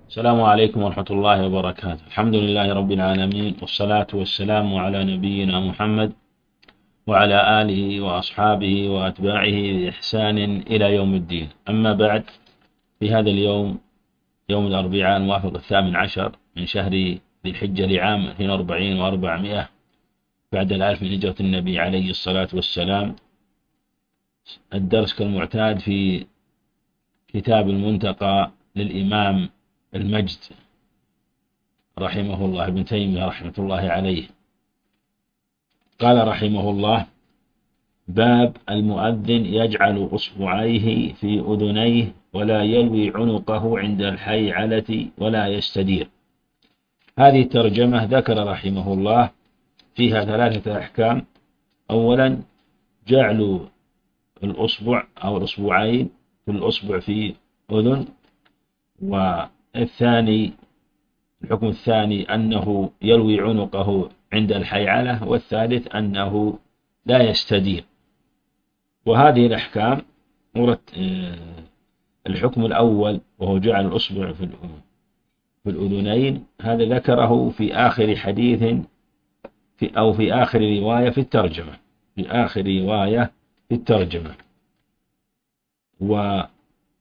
السلام عليكم ورحمة الله وبركاته. الحمد لله رب العالمين، والصلاة والسلام على نبينا محمد وعلى آله وأصحابه وأتباعه بإحسان إلى يوم الدين. أما بعد، في هذا اليوم، يوم الأربعاء الموافق 18 من شهر ذي الحجة لعام 42 و400 بعد الألف من هجرة النبي عليه الصلاة والسلام، الدرس كالمعتاد في كتاب المنتقى للإمام المجد رحمه الله، ابن تيمية رحمة الله عليه. قال رحمه الله: باب المؤذن يجعل إصبعيه في أذنيه ولا يلوي عنقه عند الحيعلة ولا يستدير. هذه الترجمة ذكر رحمه الله فيها ثلاثة أحكام. أولا، جعل الأصبع أو الأصبعين، في الأصبع في أذن. والثاني، الحكم الثاني أنه يلوي عنقه عند الحيعلة، والثالث أنه لا يستدير. وهذه الأحكام الحكم الأول وهو جعل الأصبع في الأذنين، هذا ذكره في آخر حديث أو في آخر رواية في الترجمة، في آخر رواية في الترجمة. وقوله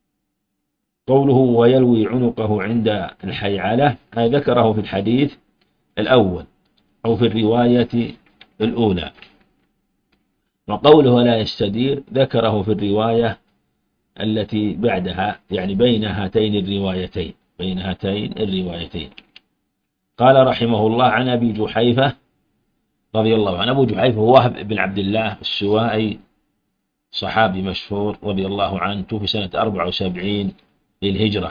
ويلوي عنقه عند الحيعلة هذا ذكره في الحديث الأول أو في الرواية الأولى. وقوله لا يستدير ذكره في الرواية التي بعدها، يعني بين هاتين الروايتين. قال رحمه الله: عن أبي جحيفة رضي الله عنه. أبو جحيفة هو وهب بن عبد الله السوائي، صحابي مشهور رضي الله عنه، توفي سنة 74 للهجرة.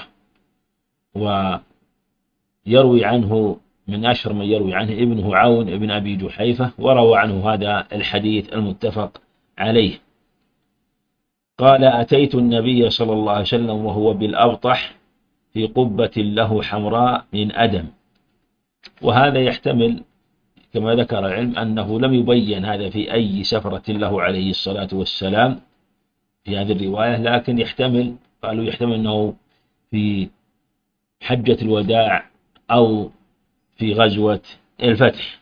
ويروي عنه من أشهر من يروي عنه ابنه عون ابن أبي جحيفة، وروى عنه هذا الحديث المتفق عليه. قال: أتيت النبي صلى الله عليه وسلم وهو بالأبطح في قبة له حمراء من أدم. وهذا يحتمل كما ذكر العلم أنه لم يبين هذا في أي سفرة له عليه الصلاة والسلام في هذه الرواية، لكن قالوا يحتمل أنه في حجة الوداع أو في غزوة الفتح.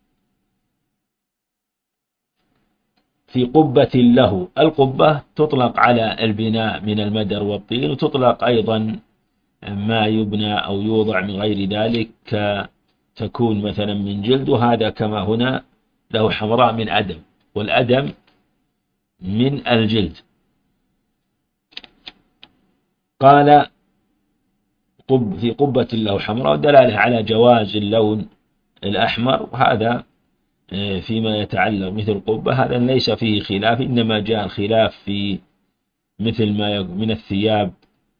في قبة له، القبة تطلق على البناء من المدر والطين، وتطلق أيضا ما يبنى أو يوضع من غير ذلك، تكون مثلا من جلد، وهذا كما هنا له حمراء من أدم، والأدم من الجلد. قال: في قبة له حمراء، دلالة على جواز اللون الأحمر، وهذا فيما يتعلق مثل القبة هذا ليس فيه خلاف، إنما جاء الخلاف في مثل ما من الثياب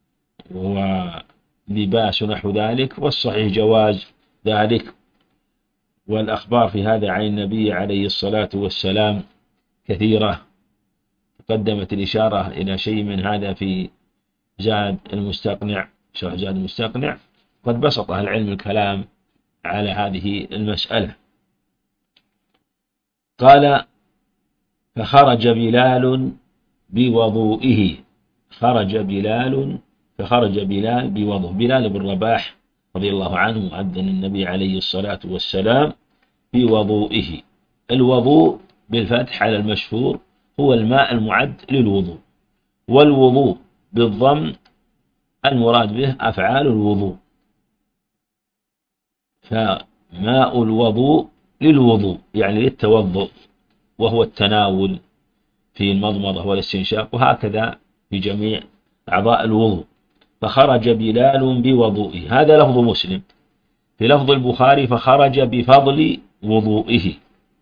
ولباس ونحو ذلك، والصحيح جواز ذلك. والأخبار في هذا عن النبي عليه الصلاة والسلام كثيرة، قدمت الإشارة إلى شيء من هذا في زاد المستقنع، شرح زاد المستقنع. قد بسط أهل العلم الكلام على هذه المسألة. قال: فخرج بلال بوضوئه. فخرج بلال بوضوء. بلال بن رباح رضي الله عنه أذن النبي عليه الصلاة والسلام بوضوئه. الوضوء بالفتح على المشهور هو الماء المعد للوضوء، والوضوء بالضم المراد به أفعال الوضوء. فماء الوضوء للوضوء يعني للتوضؤ، وهو التناول في المضمضة والاستنشاق، وهكذا في جميع أعضاء الوضوء. فخرج بلال بوضوئه، هذا لفظ مسلم. في لفظ البخاري: فخرج بفضل وضوئه.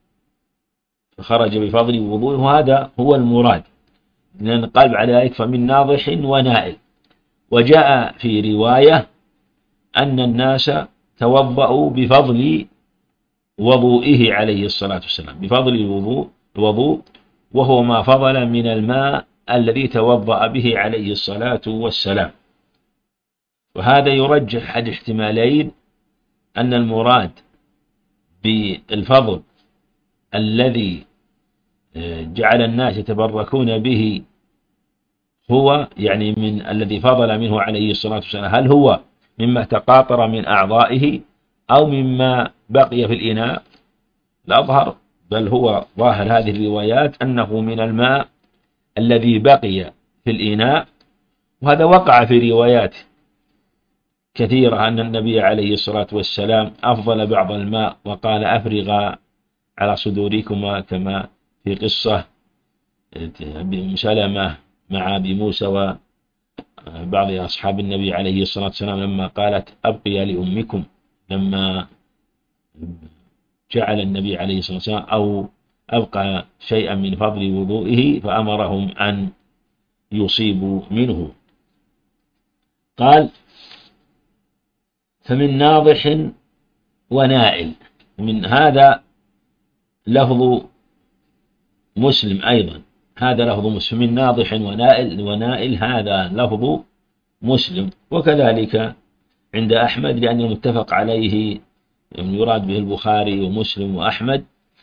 وهذا هو المراد، لأن قال بعد ذلك: فمن ناضح ونائل. وجاء في رواية أن الناس توضأوا بفضل وضوئه عليه الصلاة والسلام، بفضل الوضوء وهو ما فضل من الماء الذي توضأ به عليه الصلاة والسلام. وهذا يرجح أحد احتمالين: أن المراد بالفضل الذي جعل الناس يتبركون به هو يعني من الذي فضل منه عليه الصلاة والسلام، هل هو مما تقاطر من أعضائه أو مما بقي في الإناء. الأظهر بل هو ظاهر هذه الروايات أنه من الماء الذي بقي في الإناء. وهذا وقع في روايات كثيرة أن النبي عليه الصلاة والسلام أفضل بعض الماء وقال أفرغ على صدوركما، كما في قصة أم سلمة مع أبي موسى وبعض أصحاب النبي عليه الصلاة والسلام لما قالت أبقي لأمكم، لما جعل النبي عليه الصلاة والسلام أو أبقى شيئا من فضل وضوئه فأمرهم أن يصيبوا منه. قال فمن ناضح ونائل. من هذا لفظ مسلم أيضا، هذا لفظ مسلم، من ناضح ونائل هذا لفظ مسلم. وكذلك عند أحمد لأنه متفق عليه يراد به البخاري ومسلم وأحمد.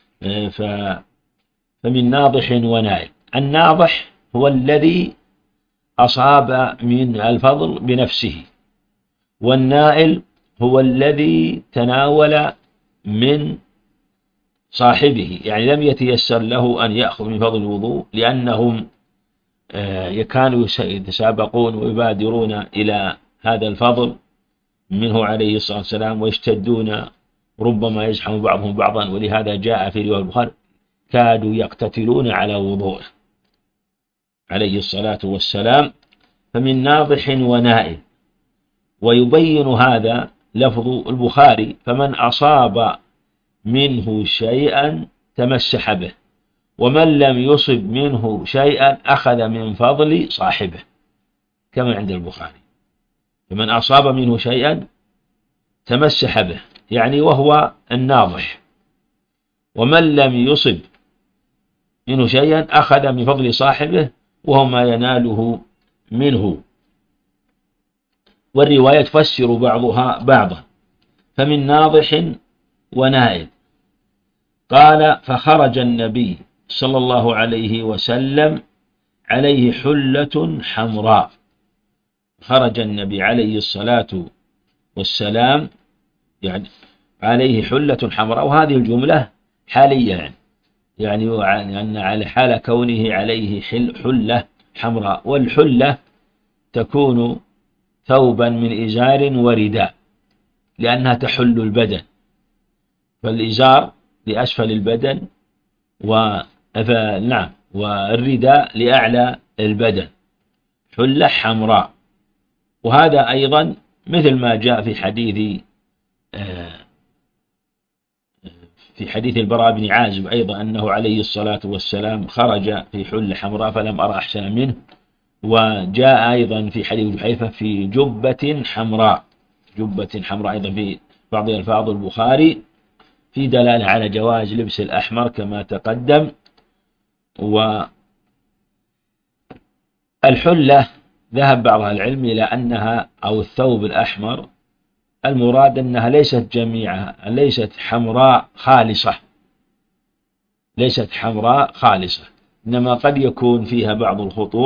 فمن ناضح ونائل، الناضح هو الذي أصاب من الفضل بنفسه، والنائل هو الذي تناول من صاحبه، يعني لم يتيسر له أن يأخذ من فضل الوضوء لأنهم كانوا يتسابقون ويبادرون إلى هذا الفضل منه عليه الصلاة والسلام ويشتدون، ربما يزحم بعضهم بعضا، ولهذا جاء في رواية البخاري كادوا يقتتلون على وضوءه عليه الصلاة والسلام. فمن ناضح ونائل. ويبين هذا لفظ البخاري فمن أصاب منه شيئا تمسح به، ومن لم يصب منه شيئا أخذ من فضل صاحبه، كما عند البخاري. فمن أصاب منه شيئا تمسح به يعني وهو الناضح، ومن لم يصب منه شيئا أخذ من فضل صاحبه وهو ما يناله منه. والرواية تفسر بعضها بعضا. فمن ناضح ونائل. قال فخرج النبي صلى الله عليه وسلم عليه حلة حمراء. خرج النبي عليه الصلاة والسلام يعني عليه حلة حمراء، وهذه الجملة حالية يعني أن على حال كونه عليه حلة حمراء. والحلة تكون ثوبا من إزار ورداء لأنها تحل البدن، فالإزار لأسفل البدن والرداء لأعلى البدن، حلة حمراء. وهذا أيضا مثل ما جاء في حديث البراء بن عازب أيضا أنه عليه الصلاة والسلام خرج في حلة حمراء فلم أرى أحسن منه. وجاء أيضا في حديث جحيفة في جبة حمراء، جبة حمراء أيضا في بعض ألفاظ البخاري في دلالة على جواز لبس الأحمر كما تقدم. والحلة ذهب بعض العلم إلى أنها أو الثوب الأحمر المراد أنها ليست جميعها، ليست حمراء خالصة، ليست حمراء خالصة، إنما قد يكون فيها بعض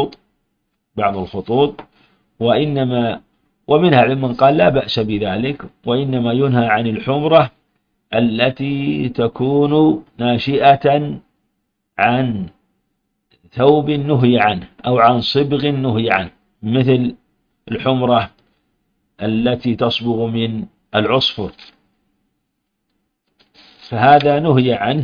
الخطوط ومنها علم قال لا بأس بذلك، وإنما ينهى عن الحمرة التي تكون ناشئة عن ثوب نهي عنه أو عن صبغ نهي عنه، مثل الحمرة التي تصبغ من العصفر، فهذا نهي عنه.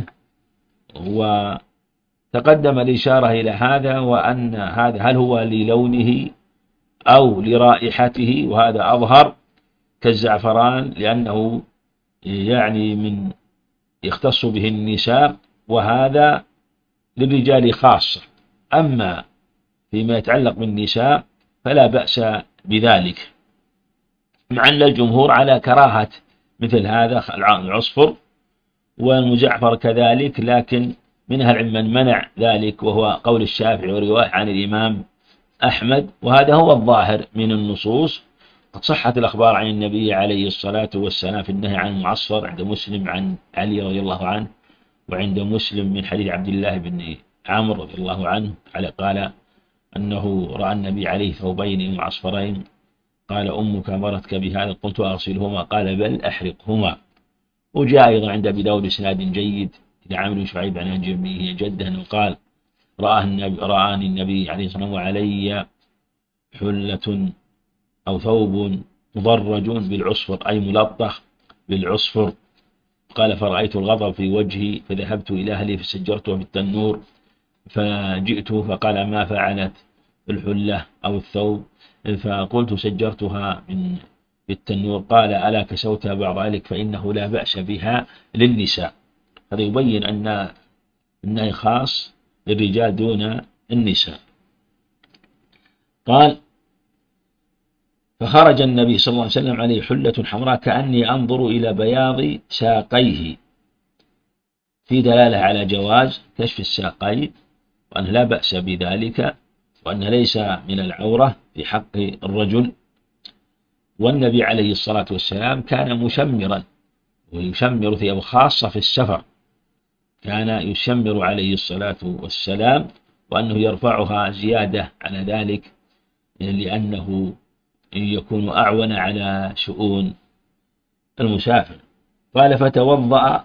وتقدم الإشارة إلى هذا، وأن هذا هل هو للونه أو لرائحته، وهذا أظهر كالزعفران لأنه يعني من يختص به النساء، وهذا للرجال خاصة. أما فيما يتعلق بالنساء فلا بأس بذلك، مع أن الجمهور على كراهة مثل هذا العصفر والمزعفر كذلك، لكن منها العلم من منع ذلك، وهو قول الشافعي ورواية عن الإمام أحمد، وهذا هو الظاهر من النصوص. قد صحت الأخبار عن النبي عليه الصلاة والسلام في النهي عن المعصفر عند مسلم عن علي رضي الله عنه، وعند مسلم من حديث عبد الله بن عمرو رضي الله عنه قال أنه رأى النبي عليه ثوبين معصفرين قال أمك أمرتك بهذا؟ قلت أغسلهما، قال بل أحرقهما. وجاء أيضا عند أبي داود إسناد جيد إلى عمرو بن شعيب عن جده جده أنه قال رآني النبي عليه الصلاة والسلام وعلي حلة أو ثوب مضرج بالعصفر، أي ملطخ بالعصفر. قال فرأيت الغضب في وجهي فذهبت إلى أهلي فسجرته في التنور، فجئت فقال ما فعلت الحلة أو الثوب؟ فقلت سجرتها في التنور. قال ألا كسوتها بعد ذلك فإنه لا بأس بها للنساء. هذا يبين أن النهي خاص للرجال دون النساء. قال فخرج النبي صلى الله عليه وسلم عليه حلة حمراء كأني أنظر إلى بياض ساقيه، في دلالة على جواز كشف الساقين، وأن لا بأس بذلك، وأن ليس من العورة في حق الرجل. والنبي عليه الصلاة والسلام كان مشمرا، ويشمر ثيابه خاصة في السفر، كان يشمر عليه الصلاة والسلام، وأنه يرفعها زيادة على ذلك لأنه يكون أعون على شؤون المسافر. قال فتوضأ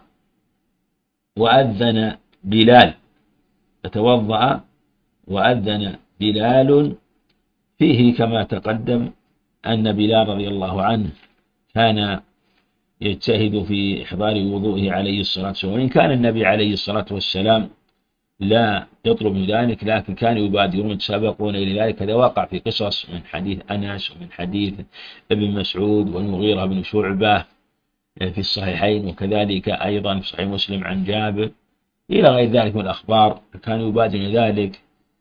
وأذن بلال، فتوضأ وأذن بلال، فيه كما تقدم أن بلال رضي الله عنه كان يجتهد في إحضار وضوئه عليه الصلاة والسلام، وإن كان النبي عليه الصلاة والسلام لا يطلب من ذلك، لكن كانوا يبادرون يتسابقون إلى ذلك. هذا واقع في قصص من حديث أنس ومن حديث ابن مسعود والمغيرة بن شعبة في الصحيحين، وكذلك أيضا في صحيح مسلم عن جابر إلى غير ذلك من الأخبار، كانوا يبادرون ذلك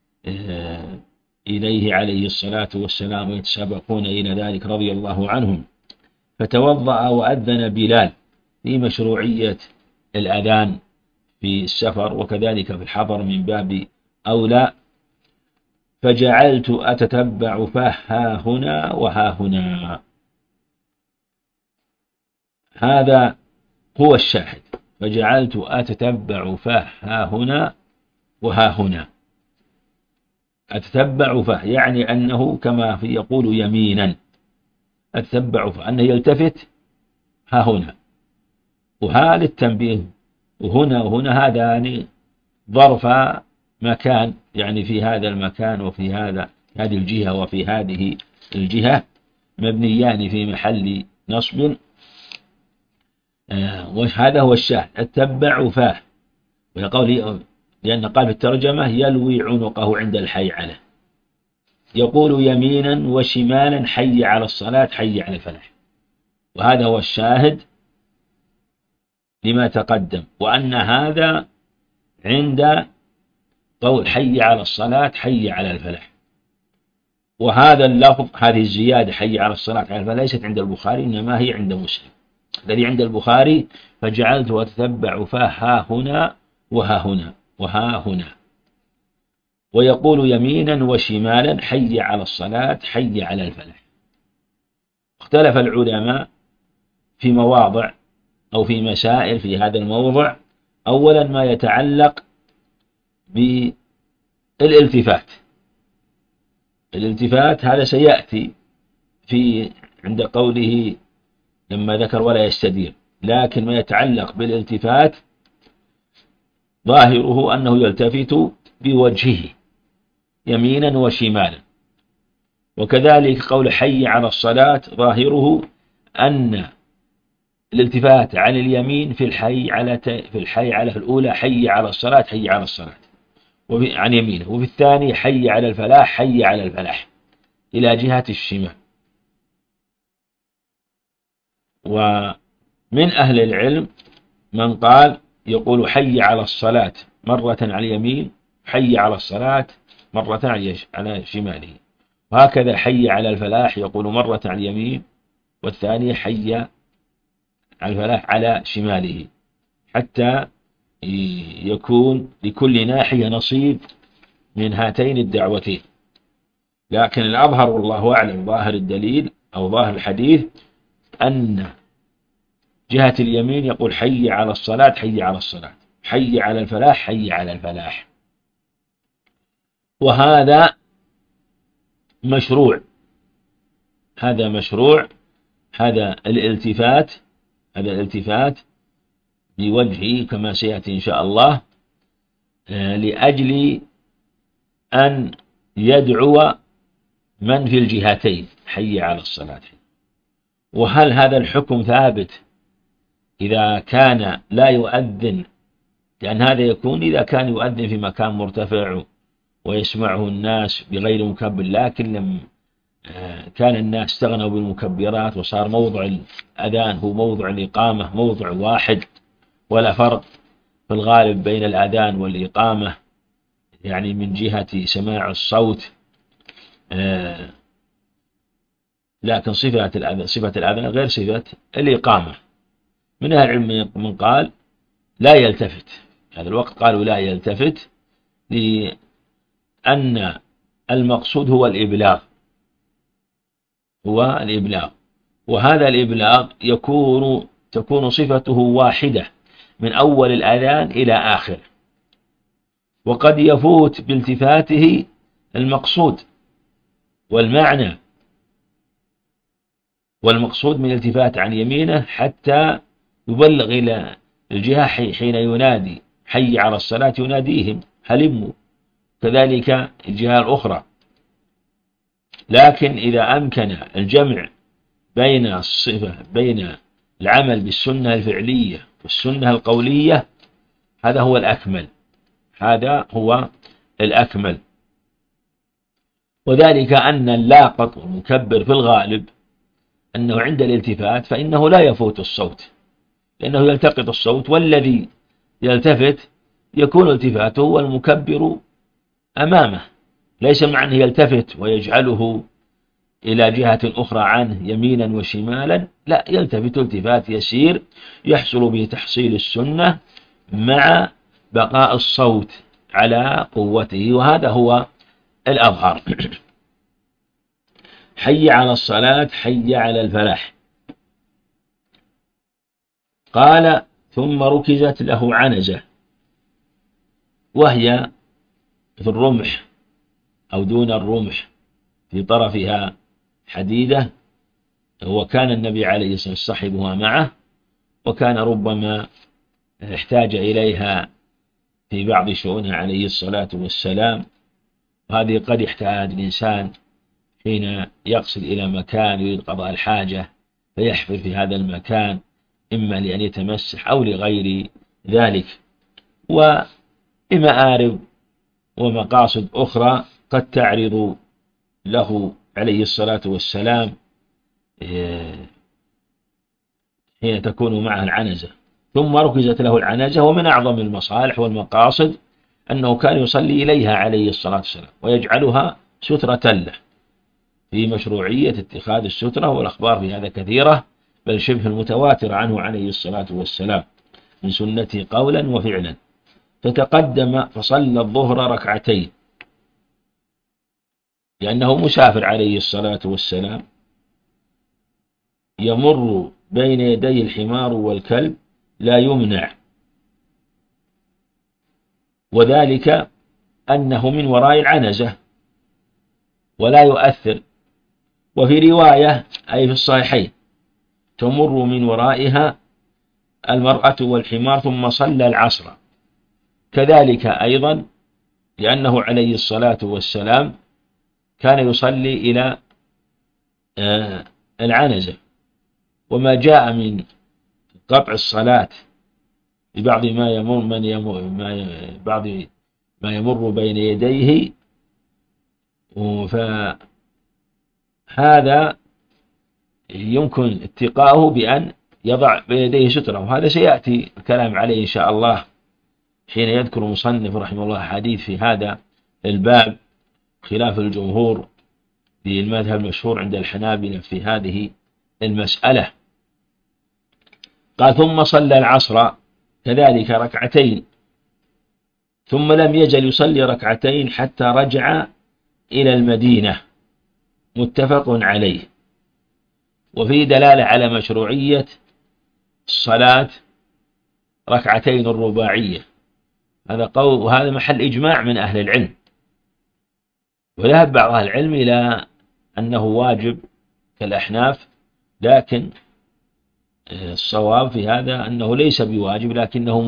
إليه عليه الصلاة والسلام ويتسابقون إلى ذلك رضي الله عنهم. فتوضأ وأذن بلال في مشروعية الأذان في السفر، وكذلك في الحضر من باب أولى. فجعلت أتتبع فها هنا وها هنا، هذا هو الشاهد. فجعلت أتتبع فها هنا وها هنا. أتتبع فه يعني أنه كما يقول يمينا، أتتبع فأنه يلتفت ها هنا، وها للتنبيه، وهنا هذان ظرف مكان، يعني في هذا المكان وفي هذه الجهة وفي هذه الجهة، مبنيان في محل نصب. وهذا هو الشاهد أتتبع فاه، ويقول لأن قال في الترجمة يلوي عنقه عند الحي عليه، يقول يمينا وشمالا حي على الصلاة حي على الفلاح. وهذا هو الشاهد لما تقدم، وأن هذا عند قول حي على الصلاة حي على الفلاح. وهذا اللفظ، هذه الزيادة حي على الصلاة حي على الفلاح ليست عند البخاري، إنما هي عند مسلم. الذي عند البخاري فجعلت أتتبع فها هنا وها هنا وها هنا، ويقول يمينا وشمالا حي على الصلاة حي على الفلاح. اختلف العلماء في مواضع أو في مسائل في هذا الموضع. أولا ما يتعلق بالالتفات، الالتفات هذا سيأتي عند قوله لما ذكر ولا يستدير، لكن ما يتعلق بالالتفات ظاهره أنه يلتفت بوجهه يمينا وشمالا. وكذلك قول حي على الصلاة ظاهره أن الالتفات عن اليمين في الحي على الأولى حي على الصلاة حي على الصلاة عن يمينه، وفي الثاني حي على الفلاح حي على الفلاح إلى جهة الشمال. ومن أهل العلم من قال يقول حي على الصلاة مرة على اليمين، حي على الصلاة مرة على شماله، وهكذا حي على الفلاح يقول مرة على اليمين والثانية حي على الفلاح على شماله، حتى يكون لكل ناحية نصيب من هاتين الدعوتين. لكن الأظهر والله أعلم ظاهر الدليل أو ظاهر الحديث أن جهة اليمين يقول حي على الصلاة حي على الصلاة، حي على الفلاح حي على الفلاح. وهذا مشروع، هذا مشروع. هذا الالتفات بوجهه كما سيأتي إن شاء الله، لأجل أن يدعو من في الجهتين حي على الصلاة. وهل هذا الحكم ثابت إذا كان لا يؤذن؟ لأن هذا يكون إذا كان يؤذن في مكان مرتفع ويسمعه الناس بغير مكبر، لكن لم كان الناس استغنوا بالمكبرات وصار موضع الأذان هو موضع الإقامة، موضع واحد ولا فرق في الغالب بين الأذان والإقامة، يعني من جهة سماع الصوت، لكن صفة الأذان غير صفة الإقامة. من أهل العلم من قال لا يلتفت، هذا الوقت قالوا لا يلتفت، لأن المقصود هو الإبلاغ، وهذا الإبلاغ تكون صفته واحدة من أول الأذان إلى آخره، وقد يفوت بالتفاته المقصود والمعنى، والمقصود من الالتفات عن يمينه حتى يبلغ إلى الجهة حين ينادي حي على الصلاة يناديهم هلموا، كذلك الجهة الأخرى. لكن إذا أمكن الجمع بين العمل بالسنة الفعلية والسنة القولية، هذا هو الأكمل. وذلك أن اللاقط والمكبر في الغالب أنه عند الالتفات فإنه لا يفوت الصوت، لأنه يلتقط الصوت، والذي يلتفت يكون التفاته والمكبر أمامه، ليس مع أنه يلتفت ويجعله إلى جهة أخرى عنه يمينا وشمالا، لا، يلتفت التفات يسير يحصل به تحصيل السنة مع بقاء الصوت على قوته، وهذا هو الأظهر. حي على الصلاة حي على الفلاح. قال ثم ركزت له عنزة، وهي في الرمح أو دون الرمح في طرفها حديدة، وكان النبي عليه الصلاة والسلام يصطحبها معه، وكان ربما احتاج إليها في بعض شؤونه عليه الصلاة والسلام. وهذه قد يحتاج الإنسان حين يقصد إلى مكان يريد قضاء الحاجة فيحفر في هذا المكان، إما لأن يتمسح أو لغير ذلك، وبمآرب ومقاصد أخرى قد تعرض له عليه الصلاة والسلام حين تكون معه العنزة. ثم ركزت له العنزة، ومن أعظم المصالح والمقاصد أنه كان يصلي إليها عليه الصلاة والسلام ويجعلها سترة له، في مشروعية اتخاذ السترة، والأخبار في هذا كثيرة بل شبه المتواتر عنه عليه الصلاة والسلام من سنته قولا وفعلا. فتقدم فصلى الظهر ركعتين، لأنه مسافر عليه الصلاة والسلام، يمر بين يدي الحمار والكلب لا يمنع، وذلك أنه من وراء العنزة ولا يؤثر. وفي رواية أي في الصحيحين تمر من ورائها المرأة والحمار ثم صلى العصر، كذلك أيضا لأنه عليه الصلاة والسلام كان يصلي إلى العنزة. وما جاء من قطع الصلاة ببعض ما يمر بين يديه، فهذا يمكن اتقاؤه بأن يضع بين يديه سترة، وهذا سيأتي الكلام عليه إن شاء الله حين يذكر مصنف رحمه الله حديث في هذا الباب، خلاف الجمهور للمذهب المشهور عند الحنابلة في هذه المسألة. قال ثم صلى العصر كذلك ركعتين، ثم لم يزل يصلي ركعتين حتى رجع إلى المدينة، متفق عليه. وفي دلالة على مشروعية الصلاة ركعتين الرباعية، هذا قول، وهذا محل إجماع من أهل العلم. وذهب بعض أهل العلم إلى أنه واجب كالأحناف، لكن الصواب في هذا أنه ليس بواجب لكنه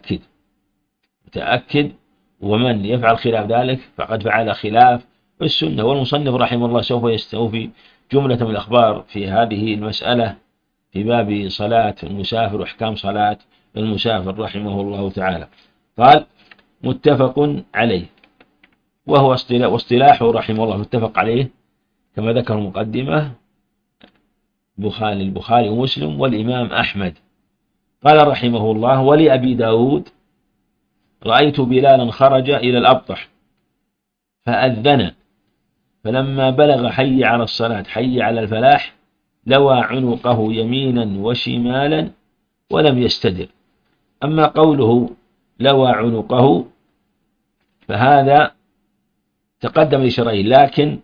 متأكد، ومن يفعل خلاف ذلك فقد فعل خلاف السنة. والمصنف رحمه الله سوف يستوفي جملة من الأخبار في هذه المسألة في باب صلاة المسافر وأحكام صلاة المسافر رحمه الله تعالى. قال متفق عليه، وهو واصطلاحه رحمه الله متفق عليه كما ذكر المقدمة البخاري ومسلم والإمام أحمد. قال رحمه الله ولأبي داود رأيت بلالا خرج إلى الأبطح فأذن، فلما بلغ حي على الصلاة حي على الفلاح لوى عنقه يمينا وشمالا ولم يستدر. أما قوله لوى عنقه فهذا تقدم لشرعين، لكن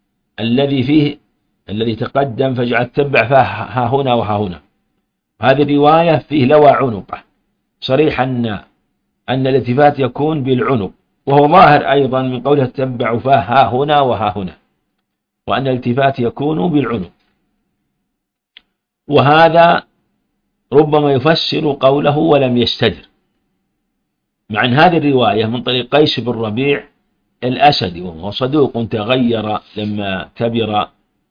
الذي تقدم فجعل تتبع ها هنا وها هنا، هذه الرواية فيه لوى عنقه، صريح أن الالتفات يكون بالعنق، وهو ظاهر أيضا من قوله تتبع ها هنا وها هنا، وأن الالتفات يكون بالعنق. وهذا ربما يفسر قوله ولم يستدر، مع أن هذه الرواية من طريق قيس بن ربيع الأسدي، وهو صدوق تغير لما كبر،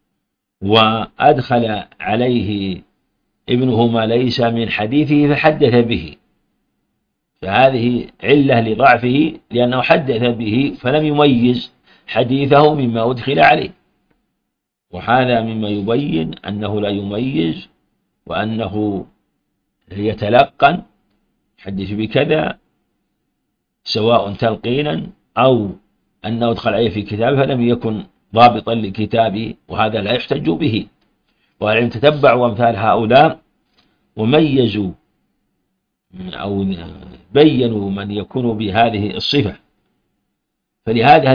وأدخل عليه ابنه ما ليس من حديثه فحدث به، فهذه علة لضعفه لأنه حدث به فلم يميز حديثه مما أدخل عليه، وهذا مما يبين أنه لا يميز، وأنه يتلقن حدث بكذا سواء تلقينا أو أنه أدخل عليه في كتابه فلم يكن ضابطا لكتابه، وهذا لا يحتج به. والعلم تتبعوا أمثال هؤلاء وميزوا أو بينوا من يكون بهذه الصفة. فلهذا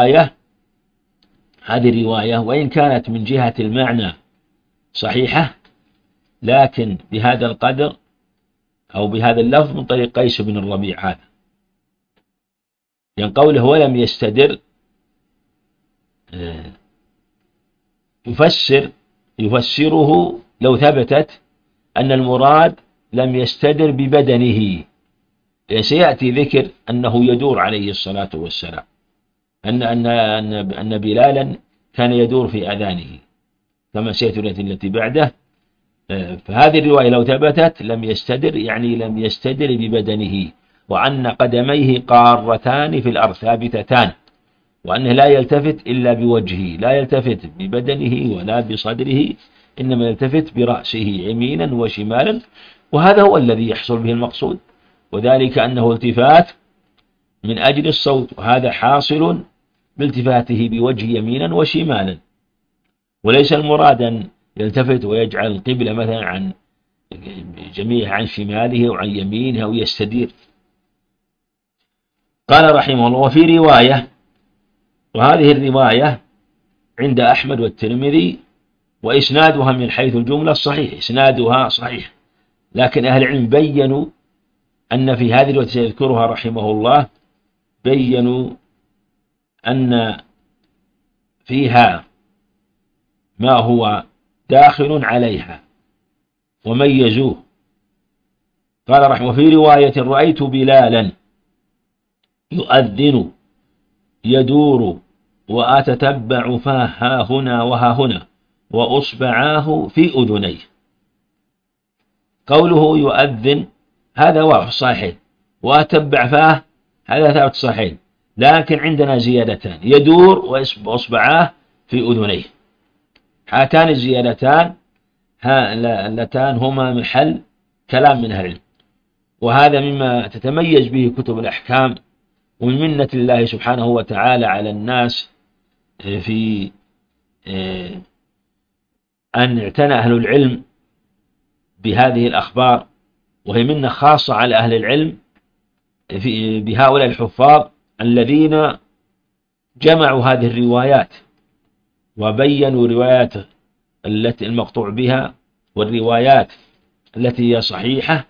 هذه الرواية وإن كانت من جهة المعنى صحيحة، لكن بهذا القدر أو بهذا اللفظ من طريق قيس بن الربيع هذا، يعني قوله ولم يستدر يفسره لو ثبتت أن المراد لم يستدر ببدنه، سيأتي ذكر أنه يدور عليه الصلاة والسلام، أن بلالا كان يدور في أذانه كما سيأتي التي بعده. فهذه الرواية لو ثبتت لم يستدر يعني لم يستدر ببدنه، وأن قدميه قارتان في الأرض ثابتتان، وأنه لا يلتفت إلا بوجهه، لا يلتفت ببدنه ولا بصدره، إنما يلتفت برأسه يمينا وشمالا، وهذا هو الذي يحصل به المقصود، وذلك أنه التفات من أجل الصوت، وهذا حاصل بالتفاته بوجه يمينا وشمالا، وليس المراد أن يلتفت ويجعل القبلة مثلا عن شماله وعن يمينه أو يستدير. قال رحمه الله وفي رواية، وهذه الرواية عند أحمد والترمذي وإسنادها من حيث الجملة صحيح، إسنادها صحيح، لكن أهل العلم بيّنوا أن في هذه التي سيذكرها رحمه الله بيّنوا أن فيها ما هو داخل عليها وميزوه. قال رحمه في رواية رأيت بلالا يؤذن يدور وأتتبع فاه ها هنا وها هنا وأصبعاه في أذنيه. قوله يؤذن هذا واضح صحيح، وأتبع فاه هذا ثابت صحيح، لكن عندنا زيادتان، يدور وأصبعاه في أذنيه. هاتان الزيادتان اللتان هما محل كلام من أهل العلم، وهذا مما تتميز به كتب الأحكام، ومن منة الله سبحانه وتعالى على الناس في أن اعتنى أهل العلم بهذه الأخبار، وهي منة خاصة على أهل العلم بهؤلاء الحفاظ الذين جمعوا هذه الروايات وبينوا روايات التي المقطوع بها والروايات التي هي صحيحة،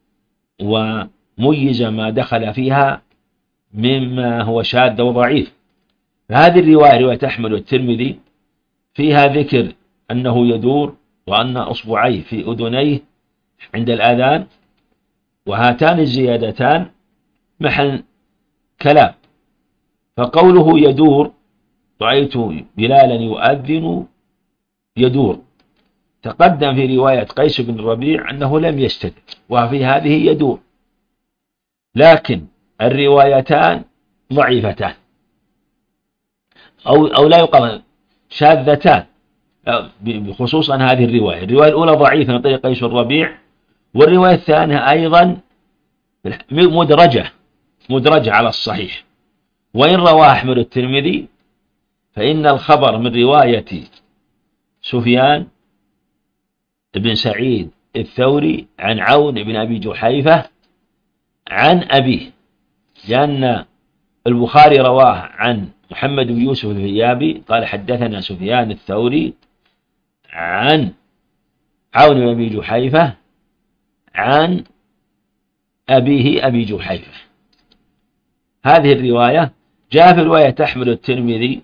وميز ما دخل فيها مما هو شاذ وضعيف. فهذه الرواية رواية أحمد والترمذي فيها ذكر أنه يدور وأن أصبعيه في أذنيه عند الآذان، وهاتان الزيادتان محل كلام. فقوله يدور، رأيت بلالا يؤذن يدور، تقدم في رواية قيس بن الربيع أنه لم يستدر، وفي هذه يدور، لكن الروايتان ضعيفتان أو لا يقال شاذتان، بخصوصا هذه الرواية الأولى ضعيفة من طريق قيس الربيع، والرواية الثانية أيضا مدرجة على الصحيح. وإن رواه أحمد الترمذي فإن الخبر من رواية سفيان بن سعيد الثوري عن عون بن أبي جحيفة عن أبيه، لأن البخاري رواه عن محمد بن يوسف الفيابي قال حدثنا سفيان الثوري عن عون بن أبي جحيفة عن أبيه أبي جحيفة. هذه الرواية جاء في رواية أحمد الترمذي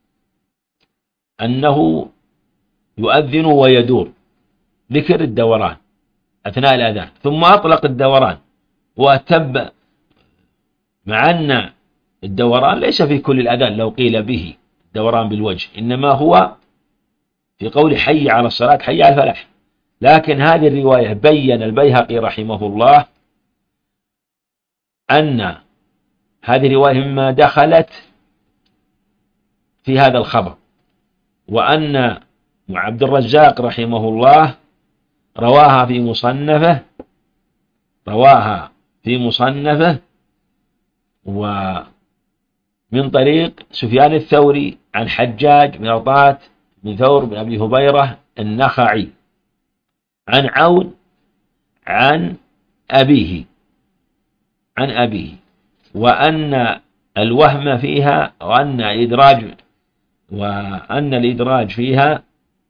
أنه يؤذن ويدور، ذكر الدوران أثناء الأذان، ثم أطلق الدوران وتب، مع أن الدوران ليس في كل الأذان لو قيل به الدوران بالوجه، إنما هو في قول حي على الصلاة حي على الفلاح. لكن هذه الرواية بين البيهقي رحمه الله أن هذه الرواية مما دخلت في هذا الخبر، وأن عبد الرزاق رحمه الله رواها في مصنفه ومن طريق سفيان الثوري عن حجاج بن أرطاة بن ثور بن أبي هبيرة النخعي عن عون عن أبيه وأن الوهم فيها وأن الإدراج فيها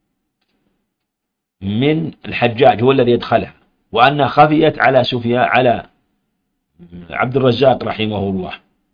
من الحجاج هو الذي يدخلها، وأنها خفيت على عبد الرزاق رحمه الله.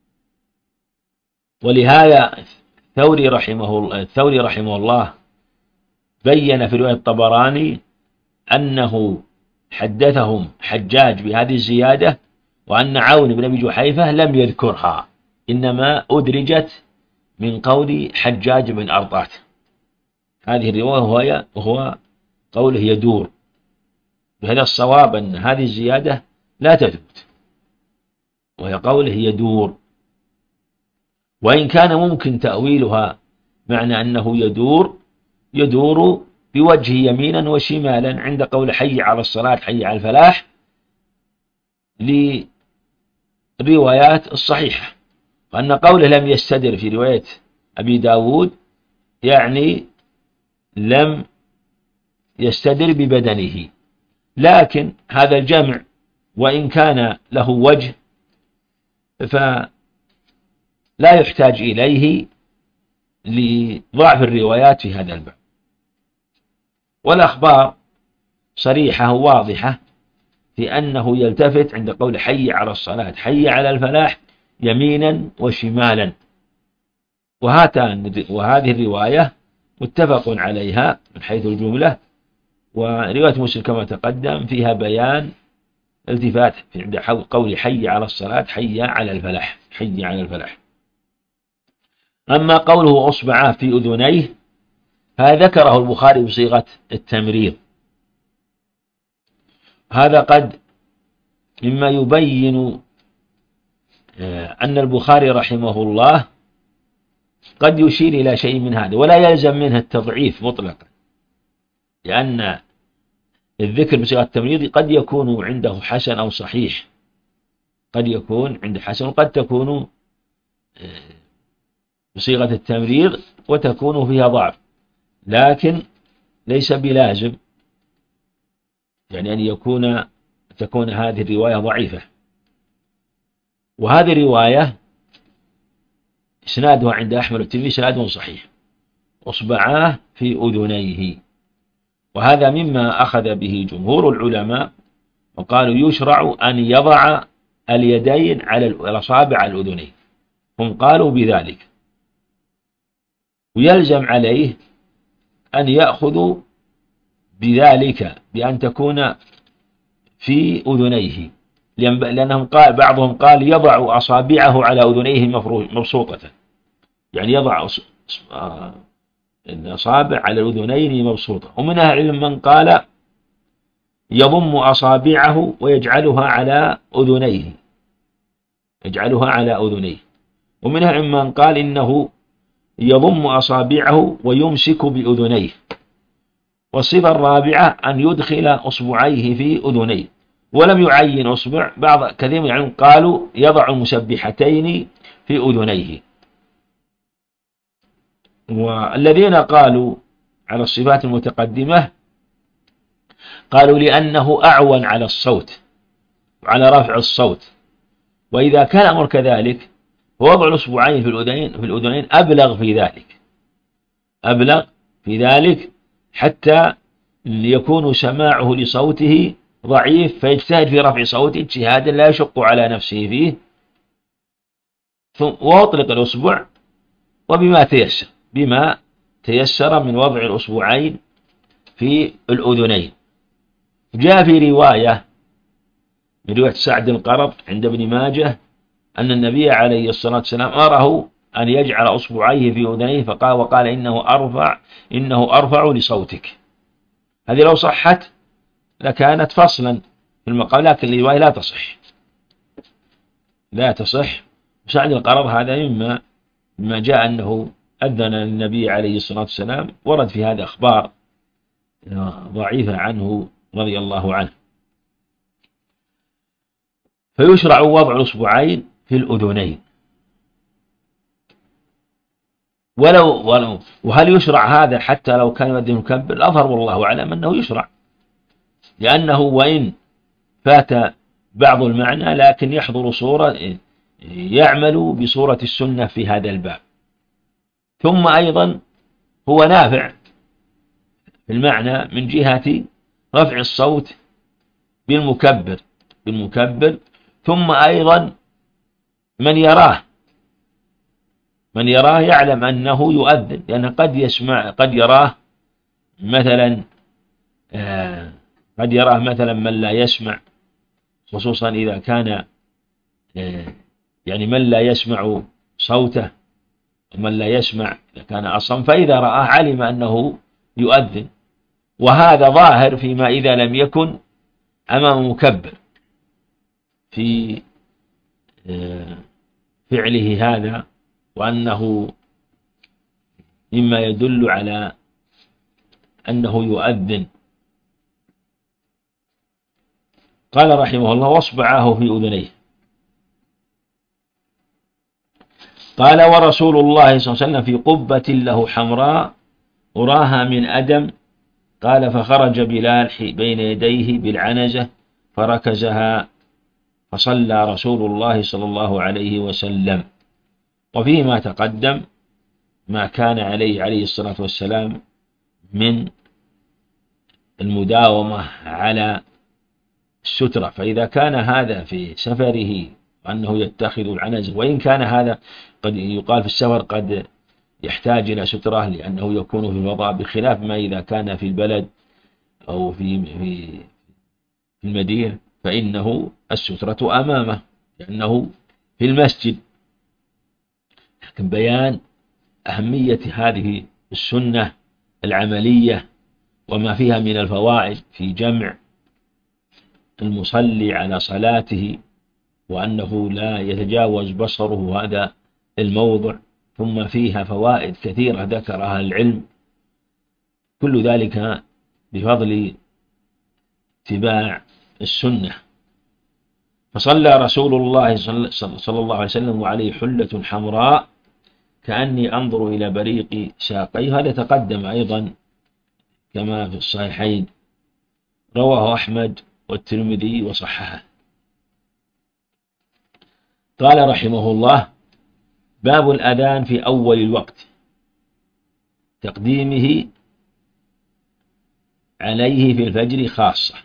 ولهذا الثوري رحمه الله بين في رواية الطبراني أنه حدثهم حجاج بهذه الزيادة، وأن عون بن أبي جحيفة لم يذكرها، إنما أدرجت من قول حجاج بن أرطاة. هذه الرواية وهو قوله يدور، بهذا الصواب أن هذه الزيادة لا تثبت، وهي قوله يدور، وإن كان ممكن تأويلها معنى أنه يدور بوجه يمينا وشمالا عند قول حي على الصلاة حي على الفلاح للروايات الصحيحة. وأن قوله لم يستدر في رواية أبي داود يعني لم يستدر ببدنه، لكن هذا الجمع وإن كان له وجه فلا يحتاج إليه لضعف الروايات في هذا الباب، والأخبار صريحة واضحة في أنه يلتفت عند قول حي على الصلاة حي على الفلاح يمينا وشمالا. وهذه الرواية متفق عليها من حيث الجملة، ورواية مسلم كما تقدم فيها بيان التفات عند قول حي على الصلاة حي على الفلاح. أما قوله أصبعاه في أذنيه فذكره البخاري بصيغة التمريض، هذا قد مما يبين أن البخاري رحمه الله قد يشير إلى شيء من هذا، ولا يلزم منه التضعيف مطلقا، لأن الذكر بصيغة التمريض قد يكون عنده حسن أو صحيح، قد يكون عنده حسن وقد تكون بصيغة التمريض وتكون فيها ضعف، لكن ليس بلازم يعني أن تكون هذه الرواية ضعيفة. وهذه الرواية إسنادها عند أحمد الترمذي إسناد صحيح، أصبعاه في أذنيه، وهذا مما أخذ به جمهور العلماء، وقالوا يشرع أن يضع اليدين على الأصابع الأذنين، هم قالوا بذلك، ويلزم عليه أن يأخذوا بذلك بأن تكون في أذنيه، لأنهم بعضهم قال يضع أصابعه على أذنيه مبسوطة، يعني يضع الأصابع على الأذنين مبسوطة. ومن أهل العلم من قال يضم أصابعه ويجعلها على أذنيه، يجعلها على أذنيه. ومن أهل العلم من قال إنه يضم أصابعه ويمسك بأذنيه. والصفة الرابعة أن يدخل أصبعيه في أذنيه، ولم يعين أصبع. كثير من العلم قالوا يضع المسبحتين في أذنيه. والذين قالوا على الصفات المتقدمة قالوا لأنه أعون على الصوت وعلى رفع الصوت، وإذا كان الأمر كذلك فوضع الأصبعين في الأذنين أبلغ في ذلك، أبلغ في ذلك، حتى يكون سماعه لصوته ضعيف فيجتهد في رفع صوته اجتهادا لا يشق على نفسه فيه، وأطلق الأصبع بما تيسر من وضع الأصبعين في الأذنين. جاء في رواية من رواية سعد القرط عند ابن ماجه أن النبي عليه الصلاة والسلام أمره أن يجعل أصبعيه في أذنيه وقال إنه أرفع لصوتك. هذه لو صحت لكانت فصلا في المقام، لكن الرواية لا تصح. سعد القرط هذا مما جاء أنه أذن للنبي عليه الصلاة والسلام، ورد في هذا أخبار ضعيفة عنه رضي الله عنه. فيشرع وضع الأصبعين في الأذنين. وهل يشرع هذا حتى لو كان يؤذن مكبر؟ الأظهر والله أعلم أنه يشرع، لأنه وإن فات بعض المعنى لكن يعمل بصورة السنة في هذا الباب. ثم أيضا هو نافع في المعنى من جهة رفع الصوت بالمكبر، ثم أيضا من يراه يعلم أنه يؤذن، لأنه قد يراه مثلا من لا يسمع، خصوصا إذا كان يعني من لا يسمع صوته ومن لا يسمع إذا كان أصم، فإذا رآه علم أنه يؤذن. وهذا ظاهر فيما إذا لم يكن أمام مكبر في فعله هذا، وأنه مما يدل على أنه يؤذن. قال رحمه الله: واصبعاه في أذنيه. قال: ورسول الله صلى الله عليه وسلم في قبة له حمراء أراها من أدم. قال: فخرج بلال بين يديه بالعنزة فركزها، فصلى رسول الله صلى الله عليه وسلم. وفيه ما تقدم ما كان عليه الصلاة والسلام من المداومة على السترة. فإذا كان هذا في سفره وأنه يتخذ العنزة، وإن كان هذا قد يقال في السفر قد يحتاج إلى سترة لأنه يكون في الفضاء، بخلاف ما إذا كان في البلد أو في المدينة فإنه السترة أمامه لأنه في المسجد. لكن بيان أهمية هذه السنة العملية وما فيها من الفوائد في جمع المصلي على صلاته، وأنه لا يتجاوز بصره هذا الموضع، ثم فيها فوائد كثيرة ذكرها العلم، كل ذلك بفضل اتباع السنة. فصلى رسول الله صلى الله عليه وسلم وعليه حلة حمراء كأني أنظر إلى بريق ساقيه. هذا تقدم أيضا كما في الصحيحين، رواه أحمد والترمذي وصححه. قال رحمه الله: باب الأذان في أول الوقت، تقديمه عليه في الفجر خاصة.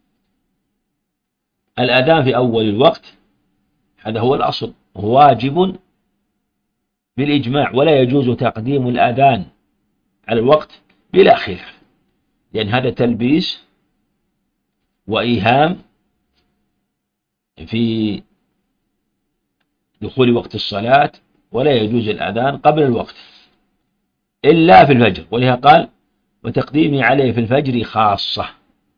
الأذان في أول الوقت هذا هو الأصل، هو واجب بالإجماع، ولا يجوز تقديم الأذان على الوقت بلا خلاف، لأن هذا تلبيس وإيهام في دخول وقت الصلاة، ولا يجوز الأذان قبل الوقت إلا في الفجر، ولهذا قال وتقديمي عليه في الفجر خاصة.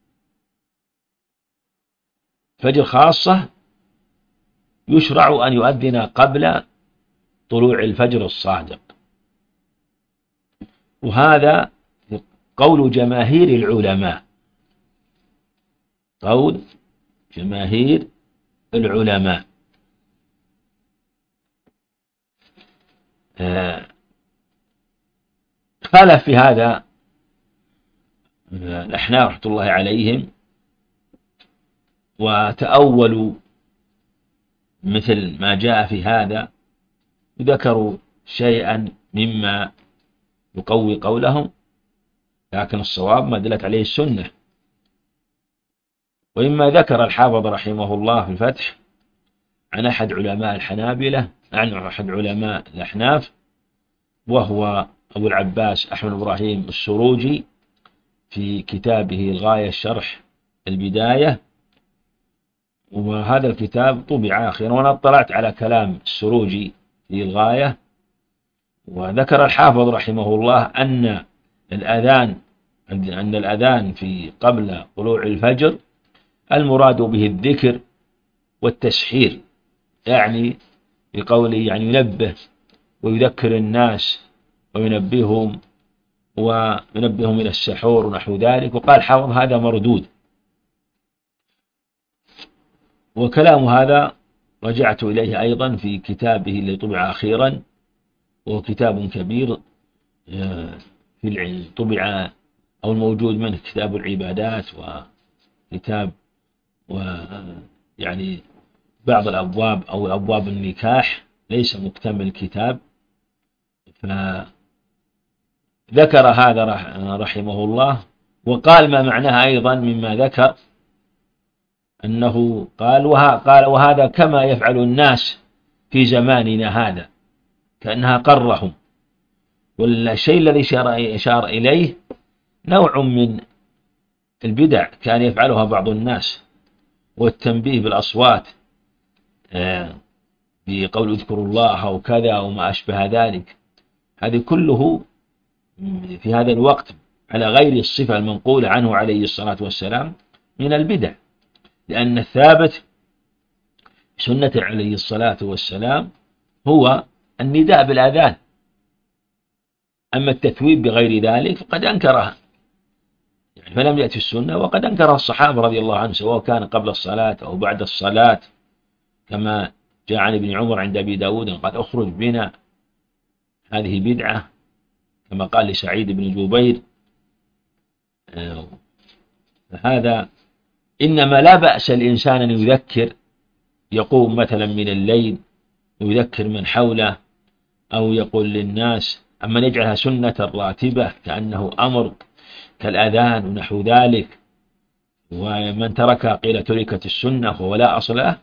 فجر خاصة يشرع أن يؤذن قبل طلوع الفجر الصادق، وهذا قول جماهير العلماء، قول جماهير العلماء. خالف في هذا الأحناف رحمة الله عليهم، وتأولوا مثل ما جاء في هذا، ذكروا شيئا مما يقوي قولهم، لكن الصواب ما دلت عليه السنة. وإما ذكر الحافظ رحمه الله في الفتح عن أحد علماء الحنابلة، عن أحد علماء الأحناف، وهو أبو العباس أحمد إبراهيم السروجي في كتابه الغاية شرح البداية، وهذا الكتاب طبع آخرا، وأنا اطلعت على كلام السروجي في الغاية، وذكر الحافظ رحمه الله أن الأذان في قبل طلوع الفجر المراد به الذكر والتسحير، يعني بقوله يعني ينبه ويذكر الناس وينبههم إلى السحور ونحو ذلك. وقال حافظ هذا مردود، وكلام هذا رجعت إليه أيضا في كتابه الذي طبع أخيرا، وهو كتاب كبير طبع أو الموجود منه كتاب العبادات، وكتاب ويعني بعض الأبواب أو أبواب النكاح، ليس مكتمل الكتاب. فذكر هذا رحمه الله، وقال ما معناه أيضا مما ذكر، أنه قال وهذا كما يفعل الناس في زماننا هذا، كأنها قرهم. والشيء الذي أشار إليه نوع من البدع كان يفعلها بعض الناس، والتنبيه بالأصوات بقول اذكروا الله أو كذا أو ما أشبه ذلك، هذه كله في هذا الوقت على غير الصفة المنقولة عنه عليه الصلاة والسلام من البدع، لأن الثابت سنة عليه الصلاة والسلام هو النداء بالأذان، أما التثويب بغير ذلك فقد أنكرها، يعني فلم يأتي السنة، وقد أنكرها الصحابة رضي الله عنهم سواء كان قبل الصلاة أو بعد الصلاة، كما جاء عن ابن عمر عند أبي داود قال اخرج بنا، هذه بدعة، كما قال لسعيد بن جبير. هذا إنما لا بأس الإنسان أن يذكر، يقوم مثلا من الليل ويذكر من حوله أو يقول للناس، أما يجعلها سنة راتبة كأنه أمر كالأذان ونحو ذلك، ومن تركها قيل تركت السنة وهو لا أصل له،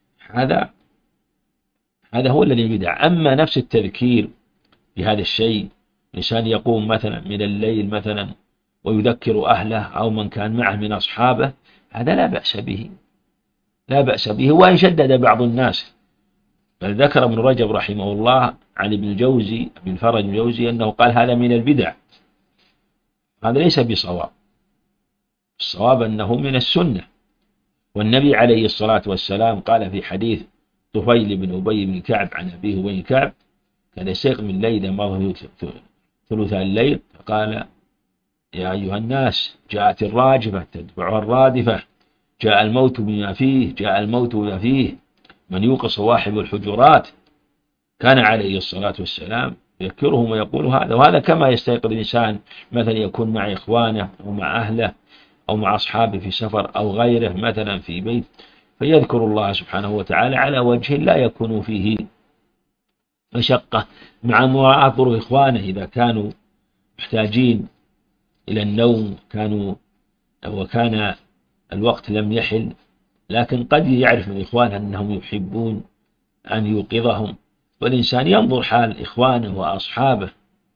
هذا هو الذي بدع. أما نفس التذكير بهذا الشيء، إنسان يقوم مثلا من الليل مثلا ويذكر أهله أو من كان معه من أصحابه، هذا لا بأس به، لا بأس به، وإن شدد بعض الناس. بل ذكر ابن رجب رحمه الله عن ابن الجوزي ابن فرج الجوزي أنه قال هذا من البدع، هذا ليس بصواب، الصواب أنه من السنة. والنبي عليه الصلاة والسلام قال في حديث طفيل بن أبي بن كعب عن أبيه أبي كعب كان يستيقظ من الليل مره ثلث الليل، فقال يا أيها الناس جاءت الراجفة تتبعها الرادفة، جاء الموت بما فيه، جاء الموت بما فيه، من يوق صواحب الحجرات. كان عليه الصلاة والسلام يذكرهم ويقول هذا، وهذا كما يستيقظ الإنسان مثلا يكون مع إخوانه أو مع أهله أو مع أصحابه في سفر أو غيره مثلا في بيت، فيذكر الله سبحانه وتعالى على وجه لا يكون فيه مشقة، مع مراعاة ظروف إخوانه إذا كانوا محتاجين إلى النوم وكان الوقت لم يحل، لكن قد يعرف من إخوانه أنهم يحبون أن يوقظهم، والإنسان ينظر حال إخوانه وأصحابه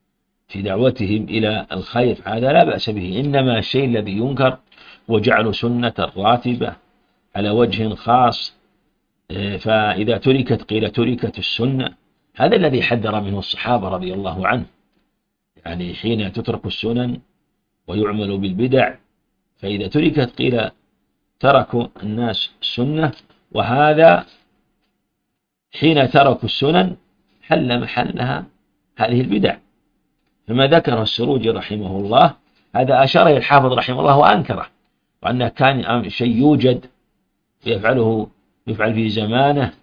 في دعوتهم إلى الخير، هذا لا بأس به. إنما الشيء الذي ينكر وجعل سنة راتبة على وجه خاص، فإذا تركت قيل تركت السنة. هذا الذي حذر منه الصحابة رضي الله عنه، يعني حين تترك السنن ويعمل بالبدع، فإذا تركت قيل تركوا الناس السنة، وهذا حين تركوا السنن حل محلها هذه البدع. فما ذكره السروجي رحمه الله هذا أشار إلى الحافظ رحمه الله وأنكره، وأنه كان شيء يوجد يفعل في زمانه.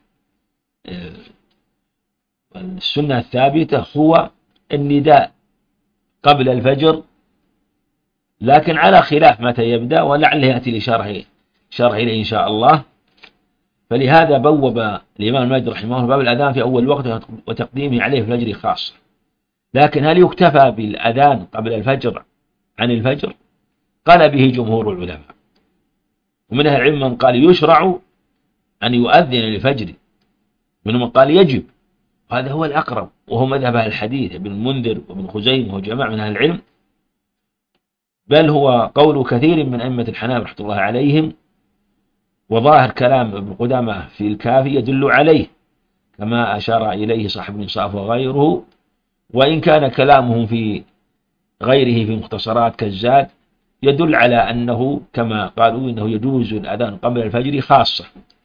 السنة الثابتة هو النداء قبل الفجر، لكن على خلاف متى يبدأ، ولعله يأتي الإشارة إليه إن شاء الله. فلهذا بوب الإمام المالكي رحمه الله باب الأذان في أول وقت وتقديمه عليه في الفجر خاصة. لكن هل يكتفى بالأذان قبل الفجر عن الفجر؟ قال به جمهور العلماء، ومن أهل العلم من قال يشرع أن يؤذن للفجر، منهم من قال يجب، وهذا هو الأقرب، وهو مذهب أهل الحديث ابن المنذر وابن خزيمة وجماعة من أهل العلم، بل هو قول كثير من أئمة الحنابلة رحمة الله عليهم، وظاهر كلام ابن قدامة في الكافي يدل عليه، كما أشار إليه صاحب الإنصاف وغيره. وإن كان كلامهم في غيره في مختصرات كالزاد يدل على أنه كما قالوا إنه يجوز الأذان قبل الفجر خاصة،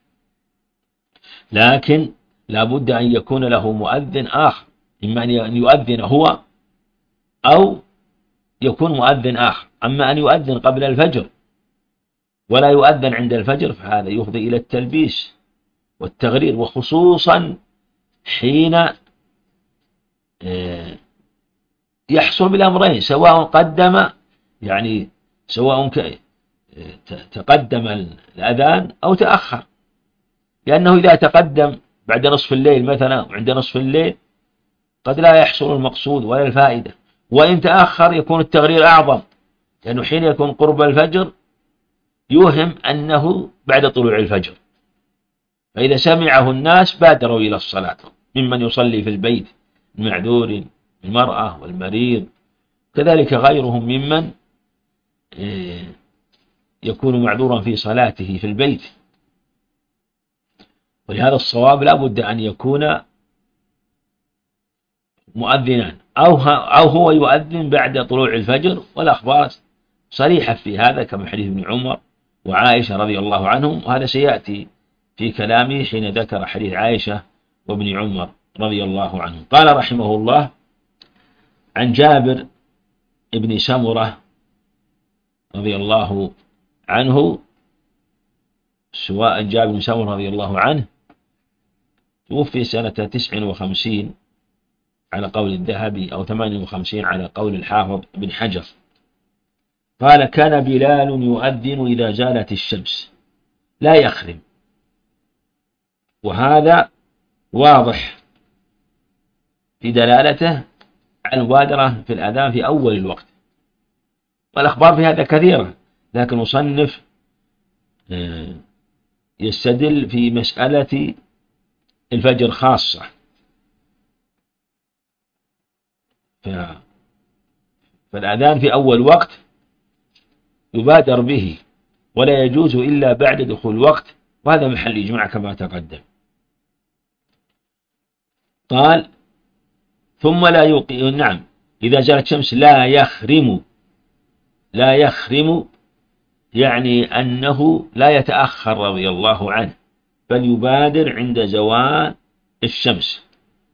لكن لا بد أن يكون له مؤذن آخر، إما أن يؤذن هو أو يكون مؤذن آخر. أما أن يؤذن قبل الفجر ولا يؤذن عند الفجر فهذا يفضي إلى التلبيس والتغرير، وخصوصا حين يحصل بالأمرين، سواء قدم يعني سواء تقدم الأذان أو تأخر، لأنه إذا تقدم بعد نصف الليل مثلا وعند نصف الليل قد لا يحصل المقصود ولا الفائدة، وإن تأخر يكون التغرير أعظم، لأنه حين يكون قرب الفجر يوهم أنه بعد طلوع الفجر، فإذا سمعه الناس بادروا إلى الصلاة، ممن يصلي في البيت، المعذور، المرأة والمريض، كذلك غيرهم ممن يكون معذورا في صلاته في البيت. ولهذا الصواب لا بد أن يكون مؤذنا أو هو يؤذن بعد طلوع الفجر، والأخبار صريحة في هذا كما حديث ابن عمر وعائشة رضي الله عنهم، وهذا سيأتي في كلامه حين ذكر حديث عائشة وابن عمر رضي الله عنهم. قال رحمه الله عن جابر ابن سمرة رضي الله عنه، سواء جابر بن سمرة رضي الله عنه توفي سنة 59 على قول الذهبي أو 58 على قول الحافظ بن حجر. قال كان بلال يؤذن إذا زالت الشمس لا يخرم، وهذا واضح في دلالته على المبادرة في الأذان في أول الوقت، والأخبار في هذا كثيرة، لكن مصنف يستدل في مسألة الفجر خاصة، فالأذان في أول وقت يبادر به ولا يجوز إلا بعد دخول الوقت، وهذا محل إجماع كما تقدم. قال ثم لا يقيم، نعم إذا زالت الشمس لا يخرم يعني أنه لا يتأخر رضي الله عنه، بل يبادر عند زوال الشمس،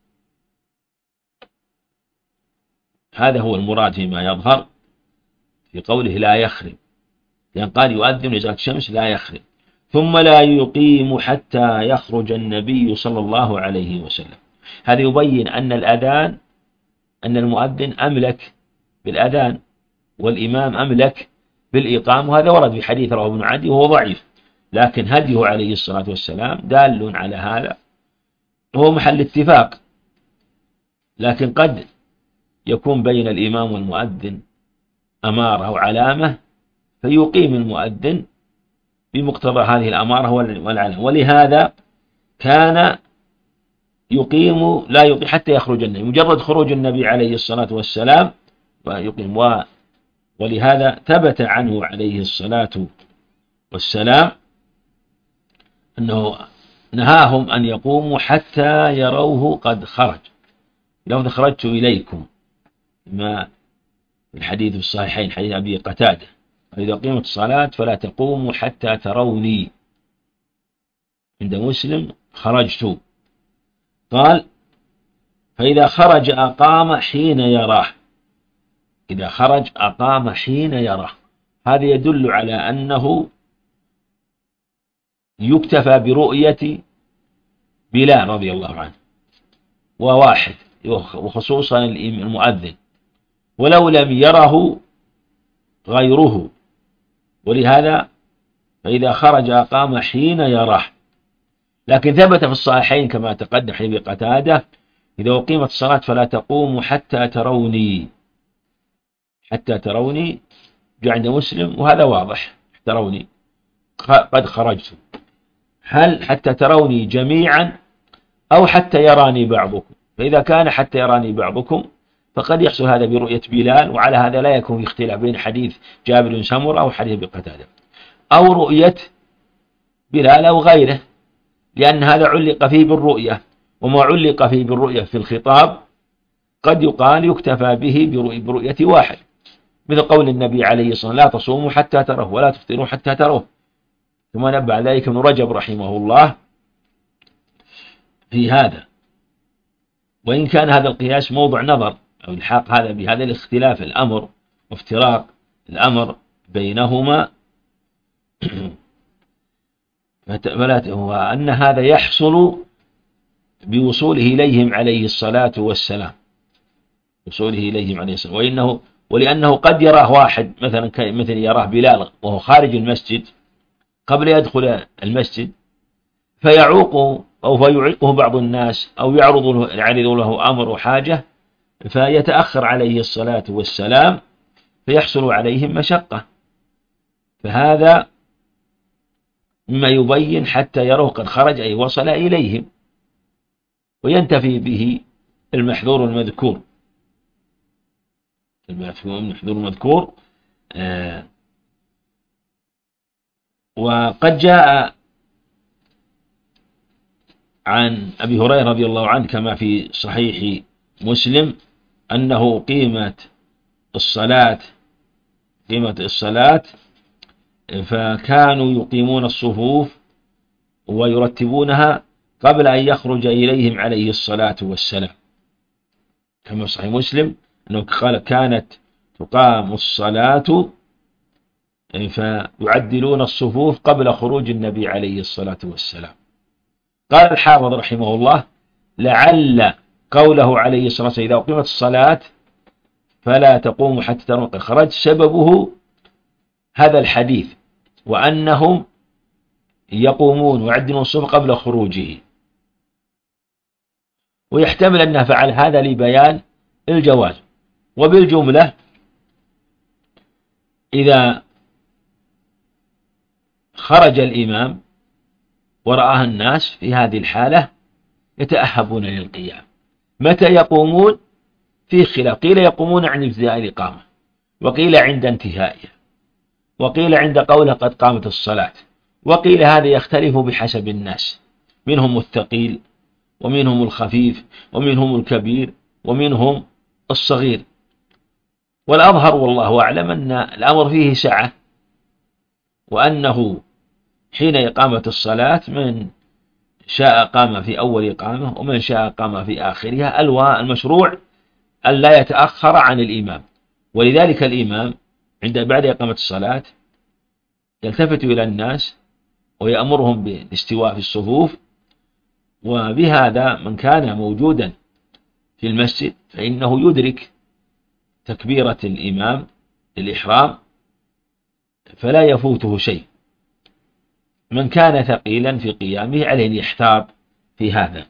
هذا هو المراد فيما يظهر في قوله لا يخرم، لأن قال يؤذن إذا الشمس لا يخرم. ثم لا يقيم حتى يخرج النبي صلى الله عليه وسلم، هذا يبين أن المؤذن أملك بالأذان والإمام أملك بالإقامة، وهذا ورد في حديث رواه ابن عدي وهو ضعيف، لكن هديه عليه الصلاة والسلام دال على هذا وهو محل اتفاق. لكن قد يكون بين الإمام والمؤذن أمارة أو علامة فيقيم المؤذن بمقتضى هذه الأمارة والعلامة، ولهذا كان يقيم لا يقيم حتى يخرج النبي، مجرد خروج النبي عليه الصلاة والسلام ويقيم. ولهذا ثبت عنه عليه الصلاة والسلام أنه نهاهم أن يقوموا حتى يروه قد خرج. لو خرجت إليكم، ما الحديث في الصحيحين حديث أبي قتادة: فإذا قيمت الصلاة فلا تقوموا حتى تروني. عند مسلم: خرجت. قال: فإذا خرج أقام حين يراه. إذا خرج أقام حين يراه. هذا يدل على أنه يكتفى برؤية بلال رضي الله عنه وواحد، وخصوصا المؤذن، ولو لم يره غيره. ولهذا فإذا خرج أقام حين يراه. لكن ثبت في الصحيحين كما تقدم حديث قتادة: إذا أقيمت الصلاة فلا تقوموا حتى تروني. حتى تروني جاء عند مسلم، وهذا واضح: تروني قد خرجت. هل حتى تروني جميعا أو حتى يراني بعضكم؟ فإذا كان حتى يراني بعضكم فقد يحصل هذا برؤية بلال، وعلى هذا لا يكون في اختلاف بين حديث جابر بن سمرة أو حديث أبي قتادة، أو رؤية بلال أو غيره، لأن هذا علق فيه بالرؤية. وما علق فيه بالرؤية في الخطاب قد يقال يكتفى به برؤية واحد، مثل قول النبي عليه الصلاة والسلام: لا تصوموا حتى تروه ولا تفطروا حتى تروه. ثم نبع ذلك ابن رجب رحمه الله في هذا. وإن كان هذا القياس موضع نظر، أو الحاق هذا بهذا الاختلاف الأمر وافتراق الأمر بينهما، وأن هذا يحصل بوصوله إليهم عليه الصلاة والسلام. وصوله إليهم عليه السلام. ولأنه قد يراه واحد مثل يراه بلال وهو خارج المسجد قبل يدخل المسجد، فيعوق أو فيعيقه بعض الناس، أو يعرض له أمر وحاجة فيتأخر عليه الصلاة والسلام، فيحصل عليهم مشقة. فهذا مما يبين حتى يروه قد خرج، أي وصل إليهم، وينتفي به المحذور المذكور. المحذور المذكور. وقد جاء عن أبي هريرة رضي الله عنه كما في صحيح مسلم أنه قيمت الصلاة فكانوا يقيمون الصفوف ويرتبونها قبل أن يخرج إليهم عليه الصلاة والسلام، كما في صحيح مسلم أنه قال: كانت تقام الصلاة فيعدلون الصفوف قبل خروج النبي عليه الصلاة والسلام. قال الحافظ رحمه الله: لعل قوله عليه الصلاة والسلام: إذا أقيمت الصلاة فلا تقوموا حتى ترون قد خرج، سببه هذا الحديث، وأنهم يقومون ويعدلون الصفوف قبل خروجه. ويحتمل أنه فعل هذا لبيان الجواز. وبالجملة إذا خرج الإمام ورآه الناس في هذه الحالة يتأهبون للقيام. متى يقومون؟ في خلاف، قيل يقومون عند ابتداء الإقامة، وقيل عند انتهائها، وقيل عند قوله قد قامت الصلاة، وقيل هذا يختلف بحسب الناس، منهم الثقيل ومنهم الخفيف ومنهم الكبير ومنهم الصغير. والأظهر والله أعلم أن الأمر فيه سعة، وأنه حين إقامة الصلاة من شاء قام في أول إقامة ومن شاء قام في آخرها. المشروع أن لا يتأخر عن الإمام. ولذلك الإمام بعد إقامة الصلاة يلتفت إلى الناس ويأمرهم بالاستواء في الصفوف، وبهذا من كان موجودا في المسجد فإنه يدرك تكبيرة الإمام للإحرام فلا يفوته شيء. من كان ثقيلا في قيامه عليه أن يحتاط في هذا.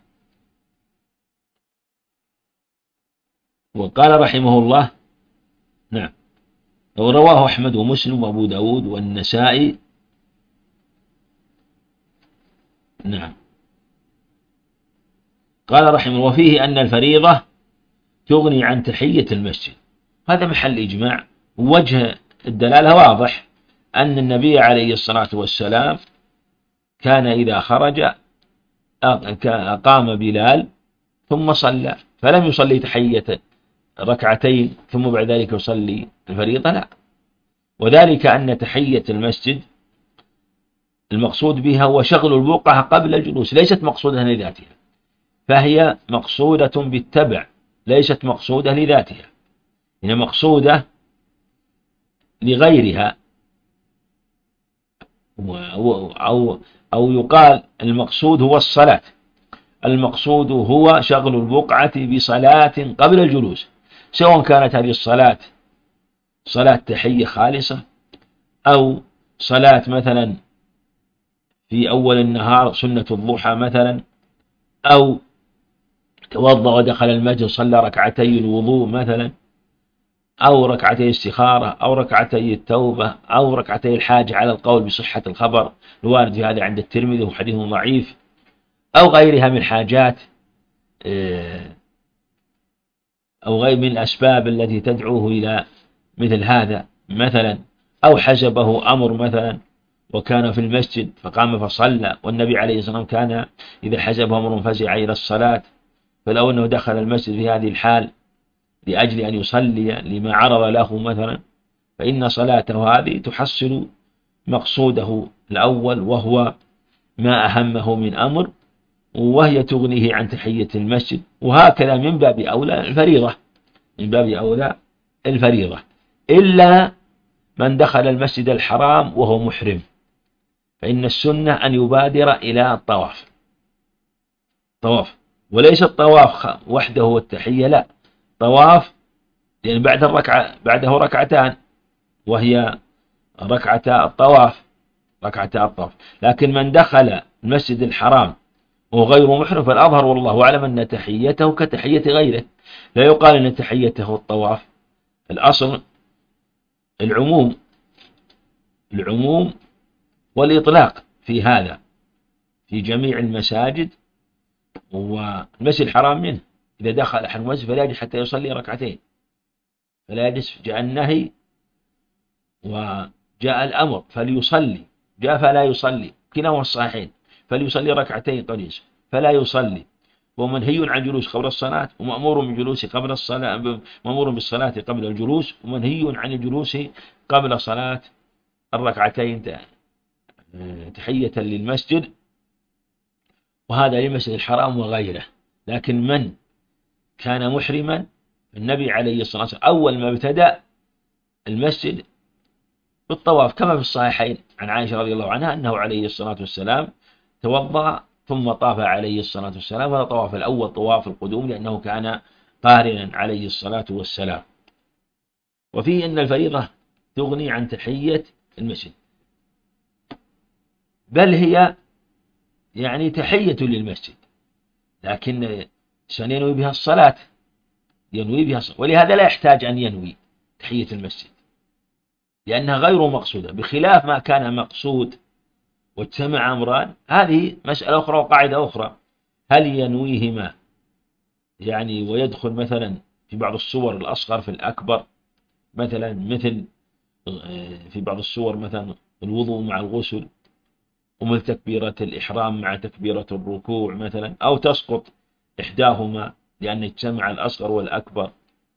وقال رحمه الله: نعم، ورواه أحمد ومسلم وأبو داود والنسائي. نعم. قال رحمه الله: وفيه أن الفريضة تغني عن تحية المسجد. هذا محل إجماع. وجه الدلالة واضح، أن النبي عليه الصلاة والسلام كان إذا خرج قام بلال ثم صلى، فلم يصلي تحية ركعتين ثم بعد ذلك يصلي الفريضة، لا. وذلك أن تحية المسجد المقصود بها هو شغل البقعة قبل الجلوس، ليست مقصودة لذاتها، فهي مقصودة بالتبع، ليست مقصودة لذاتها، هي مقصودة لغيرها. أو يقال المقصود هو الصلاة، المقصود هو شغل البقعة بصلاة قبل الجلوس، سواء كانت هذه الصلاة صلاة تحية خالصة، أو صلاة مثلا في أول النهار سنة الضحى مثلا، أو توضأ ودخل المسجد صلى ركعتي الوضوء مثلا، أو ركعتي الاستخارة، أو ركعتي التوبة، أو ركعتي الحاجة على القول بصحة الخبر الوارد في هذا عند الترمذي وحديث ضعيف، أو غيرها من حاجات أو غير من الأسباب التي تدعوه إلى مثل هذا مثلا، أو حجبه أمر مثلا وكان في المسجد فقام فصلى، والنبي عليه الصلاة والسلام كان إذا حجبه أمر فزع إلى الصلاة، فلو أنه دخل المسجد في هذه الحال لأجل أن يصلي لما عرض له مثلا، فإن صلاته هذه تحصل مقصوده الأول وهو ما أهمه من أمر، وهي تغنيه عن تحية المسجد. وهكذا من باب أولى الفريضة، من باب أولى الفريضة، إلا من دخل المسجد الحرام وهو محرم، فإن السنة أن يبادر إلى الطواف، وليس الطواف وحده والتحية، لا، طواف لأن بعده ركعتان وهي ركعتا الطواف، لكن من دخل المسجد الحرام وغير محرم فالأظهر والله أعلم أن تحيته كتحية غيره، لا يقال أن تحيته الطواف. الأصل العموم والإطلاق في هذا في جميع المساجد، والمسجد الحرام منه. إذا دخل أحد المسجد فلا يجلس حتى يصلي ركعتين، فلا يجلس، جاء النهي وجاء الأمر فليصلي، جاء فلا يصلي، كلاهما الصحيحين، فليصلي ركعتين قليس فلا يصلي، ومنهي عن جلوس قبل الصلاة، ومأمور بالجلوس قبل الصلاة، مأمور بالصلاة قبل الجلوس، ومنهي عن الجلوس قبل صلاة الركعتين تحية للمسجد، وهذا للمسجد الحرام وغيره. لكن من كان محرما، النبي عليه الصلاة والسلام أول ما ابتدأ المسجد بالطواف، كما في الصحيحين عن عائشة رضي الله عنها أنه عليه الصلاة والسلام توضأ ثم طاف عليه الصلاة والسلام، وهذا طواف الأول طواف القدوم لأنه كان قارنا عليه الصلاة والسلام. وفيه أن الفريضة تغني عن تحية المسجد، بل هي يعني تحية للمسجد، لكن سننوي بها الصلاة، ولهذا لا يحتاج أن ينوي تحية المسجد لأنها غير مقصودة، بخلاف ما كان مقصود واجتمع أمران، هذه مسألة أخرى وقاعدة أخرى. هل ينويهما يعني ويدخل مثلا في بعض الصور الأصغر في الأكبر، مثل في بعض الصور مثلا الوضوء مع الغسل، ومثل تكبيرة الإحرام مع تكبيرة الركوع مثلا، أو تسقط إحداهما لأن اجتمع الأصغر والأكبر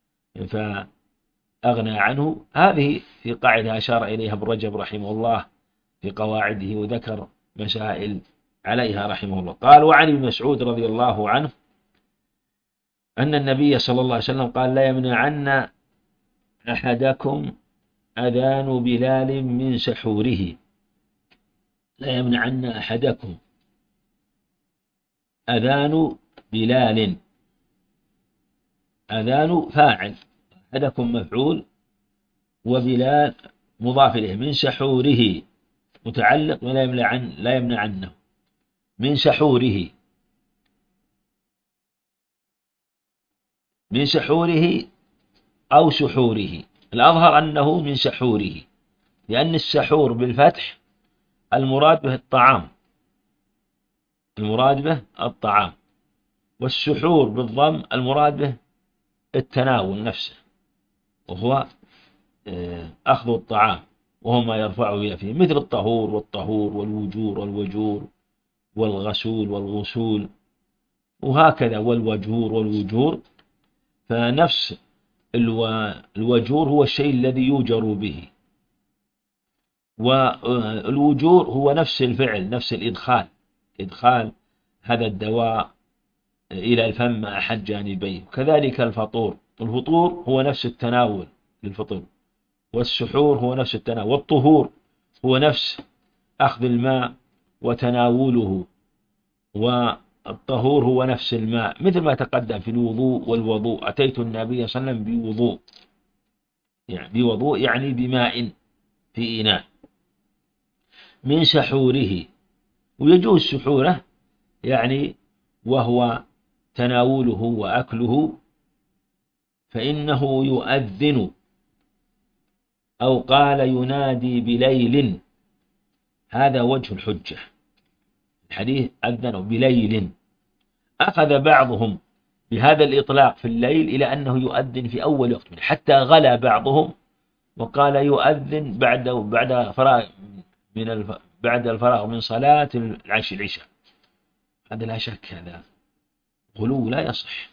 فأغنى عنه. هذه في قاعدة أشار إليها ابن رجب رحمه الله في قواعده، وذكر مسائل عليها رحمه الله. قال: وعن ابن مسعود رضي الله عنه أن النبي صلى الله عليه وسلم قال: لا يمنعن أحدكم أذان بلال من سحوره. لا يمنعن أحدكم أذان بلال، أذان فاعل، أحدكم مفعول، وبلال مضاف إليه، من سحوره متعلق لا يمنعنه، من سحوره، من سحوره أو سحوره، الأظهر أنه من سحوره، لأن السحور بالفتح المراد به الطعام، والسحور بالضم المراد به التناول نفسه، وهو أخذ الطعام، وهو ما يرفعه فيه، مثل الطهور والطهور والوجور والوجور والغسول والغسول، وهكذا والوجور والوجور. فنفس الوجور هو الشيء الذي يوجر به، والوجور هو نفس الفعل، نفس الإدخال، إدخال هذا الدواء إلى الفم مع أحد جانبيه. كذلك الفطور، الفطور هو نفس التناول للفطر، والسحور هو نفس التناول، والطهور هو نفس أخذ الماء وتناوله، والطهور هو نفس الماء، مثل ما تقدم في الوضوء والوضوء. أتيت النبي صلى الله عليه وسلم بوضوء، يعني بوضوء يعني بماء في إناء، من سحوره، ويجوز سحوره يعني وهو تناوله وأكله، فإنه يؤذن، أو قال ينادي بليل، هذا وجه الحجة. الحديث أذن بليل، أخذ بعضهم بهذا الإطلاق في الليل إلى أنه يؤذن في أول وقت منه، حتى غلا بعضهم وقال يؤذن بعد فراغ بعد الفراغ من صلاة العشاء. هذا لا شك هذا غلو لا يصح،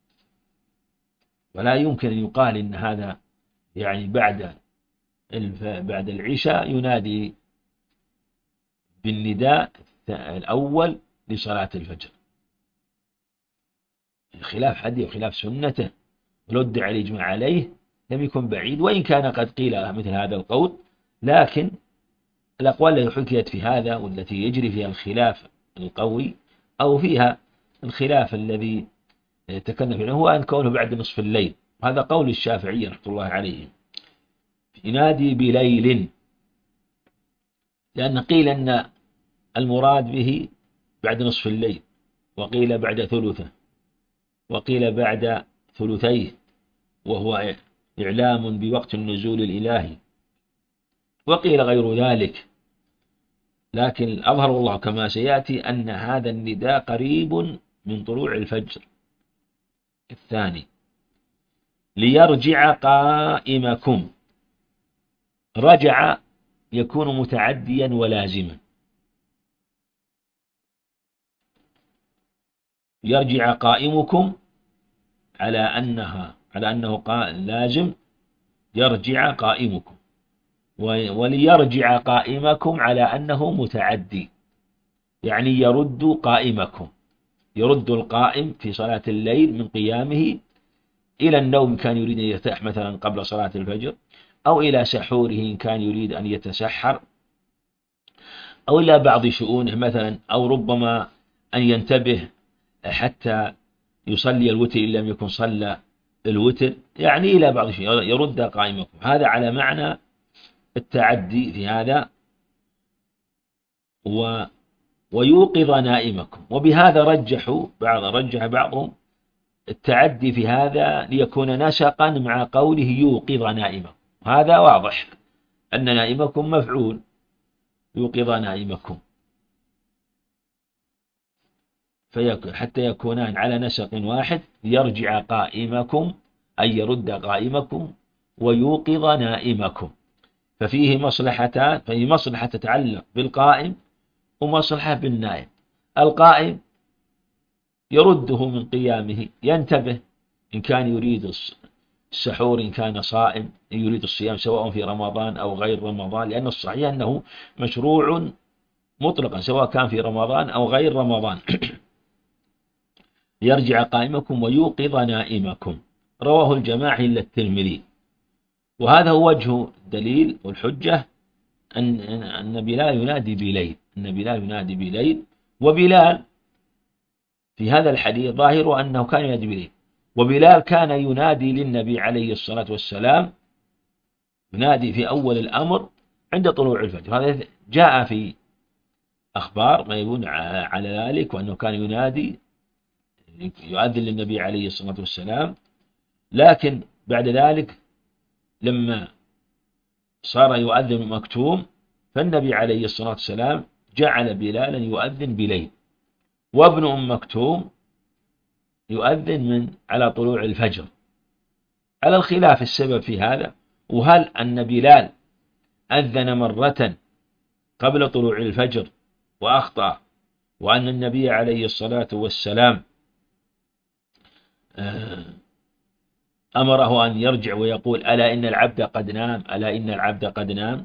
ولا يمكن أن يقال إن هذا يعني بعد العشاء ينادي بالنداء الأول لصلاة الفجر، خلاف حديث وخلاف سنته، ولو ادعى الإجماع عليه لم يكن بعيد، وإن كان قد قيل مثل هذا القول، لكن الأقوال التي حكيت في هذا والتي يجري فيها الخلاف القوي أو فيها الخلاف الذي تكلم فيه هو أن كونه بعد نصف الليل، وهذا قول الشافعي رحمة الله عليه، ينادي بليل، لأن قيل أن المراد به بعد نصف الليل، وقيل بعد ثلثه، وقيل بعد ثلثيه، وهو إعلام بوقت النزول الإلهي، وقيل غير ذلك. لكن أظهر الله كما سيأتي أن هذا النداء قريب من طلوع الفجر الثاني. ليرجع قائمكم، رجع يكون متعديا ولازما، يرجع قائمكم على أنه لازم، يرجع قائمكم، وليرجع قائمكم على أنه متعدي، يعني يرد قائمكم، يرد القائم في صلاة الليل من قيامه إلى النوم كان يريد أن يرتاح مثلا قبل صلاة الفجر، أو إلى سحوره إن كان يريد أن يتسحر، أو إلى بعض شؤونه مثلا، أو ربما أن ينتبه حتى يصلي الوتر إن لم يكن صلى الوتر، يعني إلى بعض شيء يرد قائمكم. هذا على معنى التعدي في هذا، ويوقظ نائمكم، وبهذا رجح بعضهم التعدي في هذا ليكون نسقا مع قوله يوقظ نائمكم. هذا واضح أن نائمكم مفعول، يوقظ نائمكم، حتى يكونان على نسق واحد، يرجع قائمكم أي يرد قائمكم، ويوقظ نائمكم. ففيه مصلحتان، فهي مصلحة تتعلق بالقائم ومصلحة بالنائم. القائم يرده من قيامه، ينتبه إن كان يريد السحور، إن كان صائم، إن يريد الصيام سواء في رمضان أو غير رمضان، لأن الصحيح أنه مشروع مطلقا سواء كان في رمضان أو غير رمضان. يرجع قائمكم ويوقظ نائمكم، رواه الجماعة إلا الترمذي. وهذا هو وجه الدليل والحجة أن بلال ينادي بليل، أن بلال ينادي بليل، وبلال في هذا الحديث ظاهر أنه كان ينادي بليل، وبلال كان ينادي للنبي عليه الصلاة والسلام، ينادي في أول الأمر عند طلوع الفجر. هذا جاء في أخبار ما يدل على ذلك، وأنه كان يؤذن للنبي عليه الصلاة والسلام. لكن بعد ذلك لما صار يؤذن مكتوم، فالنبي عليه الصلاة والسلام جعل بلالا يؤذن بليل، وابن أم مكتوم يؤذن من على طلوع الفجر، على الخلاف السبب في هذا، وهل أن بلال أذن مرة قبل طلوع الفجر وأخطأ، وأن النبي عليه الصلاة والسلام أمره أن يرجع ويقول ألا إن العبد قد نام، ألا إن العبد قد نام،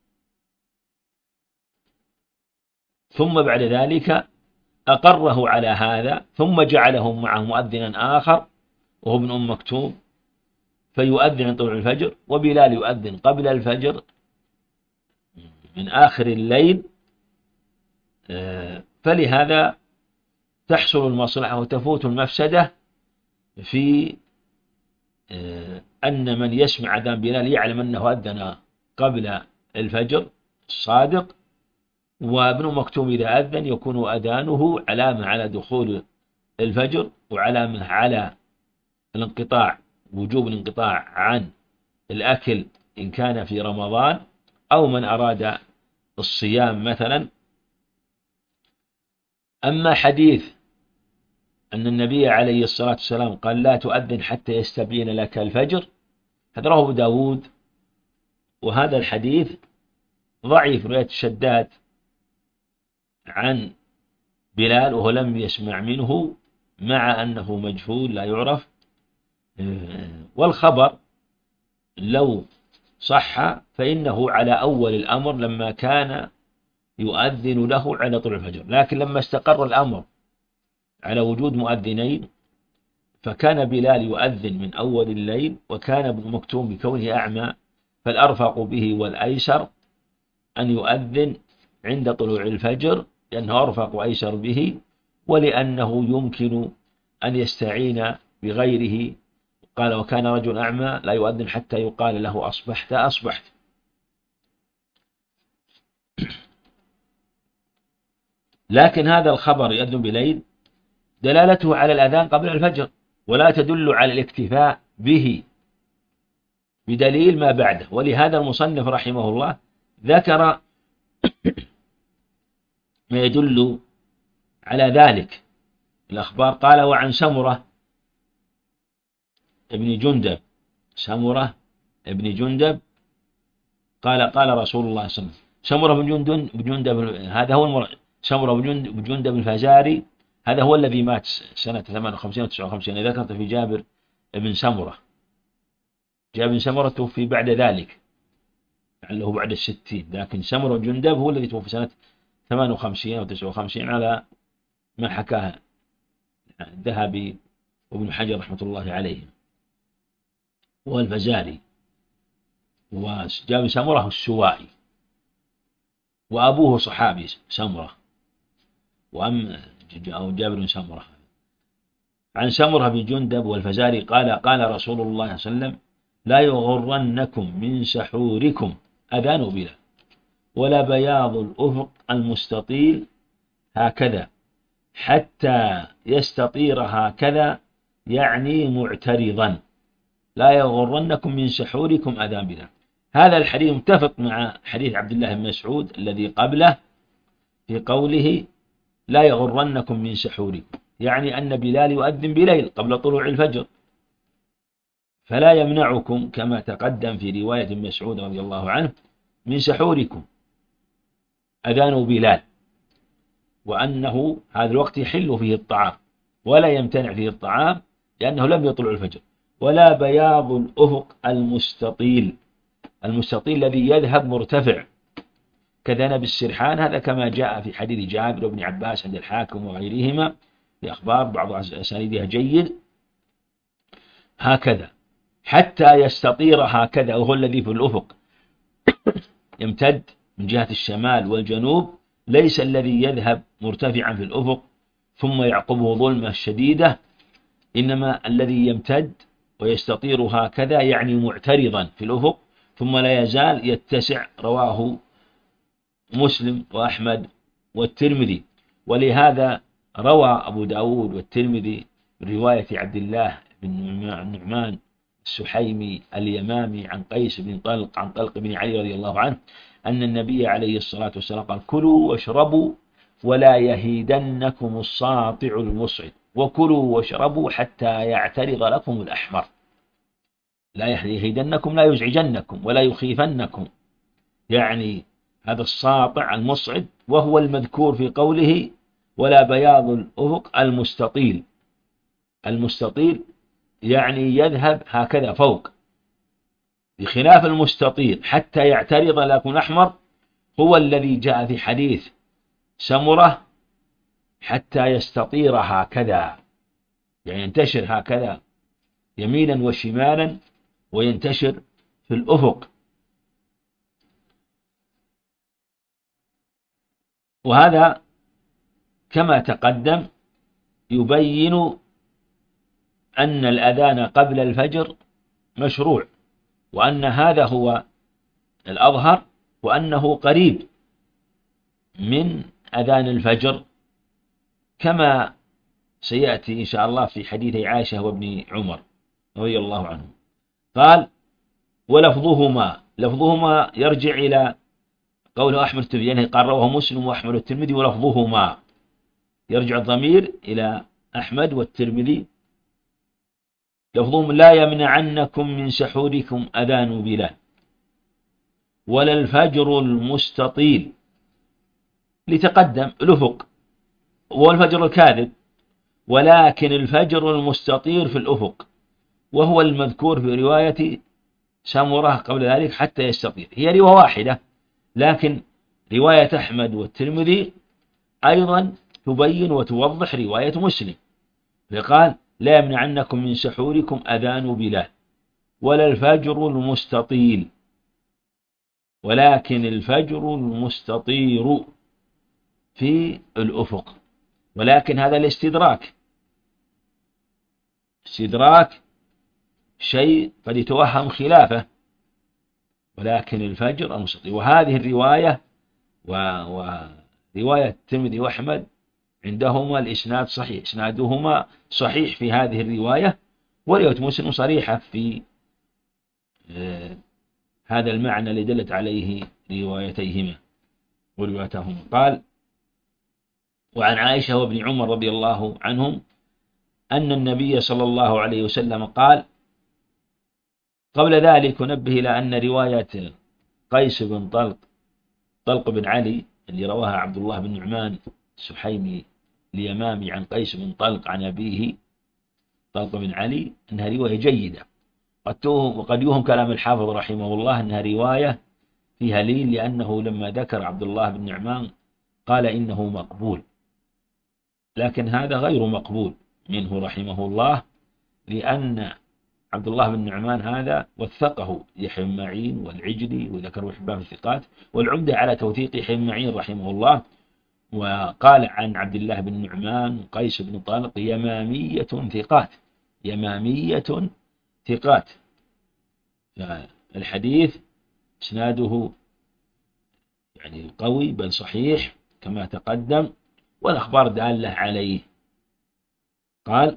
ثم بعد ذلك أقره على هذا، ثم جعله معه مؤذنا آخر وهو ابن أم مكتوم فيؤذن عند طلوع الفجر، وبلال يؤذن قبل الفجر من آخر الليل. فلهذا تحصل المصلحة وتفوت المفسدة في أن من يسمع أذان بلال يعلم أنه أذن قبل الفجر الصادق، وابن مكتوم إذا أذن يكون أذانه علامة على دخول الفجر وعلامة على الانقطاع، وجوب الانقطاع عن الأكل إن كان في رمضان أو من أراد الصيام مثلا. أما حديث أن النبي عليه الصلاة والسلام قال لا تؤذن حتى يستبين لك الفجر، هذا رواه أبو داود، وهذا الحديث ضعيف، رواية شداد عن بلال وهو لم يسمع منه مع أنه مجهول لا يعرف. والخبر لو صح فإنه على أول الأمر لما كان يؤذن له على طلوع الفجر، لكن لما استقر الأمر على وجود مؤذنين فكان بلال يؤذن من أول الليل، وكان ابن مكتوم بكونه أعمى فالأرفق به والأيسر أن يؤذن عند طلوع الفجر، لأنه أرفق وأيسر به، ولأنه يمكن أن يستعين بغيره. قال وكان رجل أعمى لا يؤذن حتى يقال له أصبحت أصبحت. لكن هذا الخبر يؤذن بليل دلالته على الأذان قبل الفجر، ولا تدل على الاكتفاء به بدليل ما بعده. ولهذا المصنف رحمه الله ذكر ما يدل على ذلك الأخبار. قال وعن سمرة ابن جندب، سمرة ابن جندب قال قال رسول الله صلى الله عليه وسلم، سمرة بن جندب هذا هو سمرة بن جندب الفزاري، هذا هو الذي مات سنة 58 و 59. إذا ذكرت في جابر بن سمرة، جابر بن سمرة توفي بعد ذلك لعله بعد 60، لكن سمرة بن جندب هو الذي توفي سنة 58 أو 59 على ما حكاه الذهبي وابن حجر رحمة الله عليه. والفزاري وجابر سمرة السوائي، وأبوه صحابي سمرة، أو جابر بن سمرة. عن سمرة بن جندب والفزاري قال قال رسول الله صلى الله عليه وسلم لا يغرنكم من سحوركم أذان بلال ولا بياض الأفق المستطيل هكذا حتى يستطير هكذا، يعني معترضا، لا يغرنكم من سحوركم أذان بلال. هذا الحديث متفق مع حديث عبد الله بن مسعود الذي قبله في قوله لا يغرنكم من سحوركم، يعني أن بلال يؤذن بليل قبل طلوع الفجر، فلا يمنعكم كما تقدم في رواية مسعود رضي الله عنه من سحوركم أذان بلال، وأنه هذا الوقت يحل فيه الطعام ولا يمتنع فيه الطعام لأنه لم يطلع الفجر. ولا بياض الأفق المستطيل، المستطيل الذي يذهب مرتفع كذنب السرحان، هذا كما جاء في حديث جابر بن عباس عند الحاكم وغيرهما بأخبار بعض أسانيدها جيد. هكذا حتى يستطير هكذا، وهو الذي في الأفق يمتد من جهة الشمال والجنوب، ليس الذي يذهب مرتفعا في الأفق ثم يعقبه ظلمة شديدة، إنما الذي يمتد ويستطير هكذا يعني معترضا في الأفق ثم لا يزال يتسع. رواه مسلم وأحمد والترمذي. ولهذا روى أبو داود والترمذي رواية عبد الله بن النعمان السحيمي اليمامي عن قيس بن طلق عن طلق بن علي رضي الله عنه أن النبي عليه الصلاة والسلام قال كلوا واشربوا ولا يهيدنكم الساطع المصعد وكلوا واشربوا حتى يعترض لكم الأحمر. لا يهيدنكم لا يزعجنكم ولا يخيفنكم، يعني هذا الساطع المصعد وهو المذكور في قوله ولا بياض الأفق المستطيل. المستطيل يعني يذهب هكذا فوق، بخلاف المستطيل حتى يعترض لكم الأحمر هو الذي جاء في حديث سمرة حتى يستطير هكذا، يعني ينتشر هكذا يمينا وشمالا وينتشر في الأفق. وهذا كما تقدم يبين أن الأذان قبل الفجر مشروع، وأن هذا هو الأظهر، وأنه قريب من أذان الفجر، كما سيأتي إن شاء الله في حديث عائشة وابن عمر رضي الله عنهم. قال لفظهما يرجع إلى قول أحمد الترمذي، يعني قال رواه مسلم وأحمد والترمذي ولفظهما، يرجع الضمير إلى أحمد والترمذي. لفظهم لا يمنعنكم من سحوركم أذان بلال ولا الفجر المستطيل، لتقدم الأفق والفجر الكاذب، ولكن الفجر المستطير في الأفق وهو المذكور في رواية سمرة قبل ذلك حتى يستطير. هي رواية واحدة، لكن رواية أحمد والترمذي أيضا تبين وتوضح رواية مسلم، فقال لا يمنعنكم من سحوركم أذان بلال ولا الفجر المستطيل، ولكن الفجر المستطير في الأفق. ولكن هذا الاستدراك، استدراك شيء قد يتوهم خلافه، ولكن الفجر المستطير. وهذه الرواية ورواية الترمذي وأحمد عندهما الإسناد صحيح، إسنادهما صحيح في هذه الرواية، ورواية مسلم صريحة في هذا المعنى الذي دلت عليه روايتيهما وروايتهما. قال وعن عائشة وابن عمر رضي الله عنهم أن النبي صلى الله عليه وسلم قال. قبل ذلك نبه إلى أن رواية قيس بن طلق بن علي اللي رواها عبد الله بن نعمان السحيمي اليمامي عن قيس بن طلق عن أبيه طلق بن علي أنها رواية جيدة، وقد يوهم كلام الحافظ رحمه الله أنها رواية فيها لين، لأنه لما ذكر عبد الله بن نعمان قال إنه مقبول، لكن هذا غير مقبول منه رحمه الله، لأن عبد الله بن نعمان هذا وثقه يحيى بن معين والعجلي وذكره حبان في الثقات، والعمدة على توثيق يحيى بن معين رحمه الله. وقال عن عبد الله بن نعمان قيس بن طلق يمامية ثقات، يمامية ثقات. الحديث اسناده يعني قوي بل صحيح كما تقدم، والأخبار دالة عليه. قال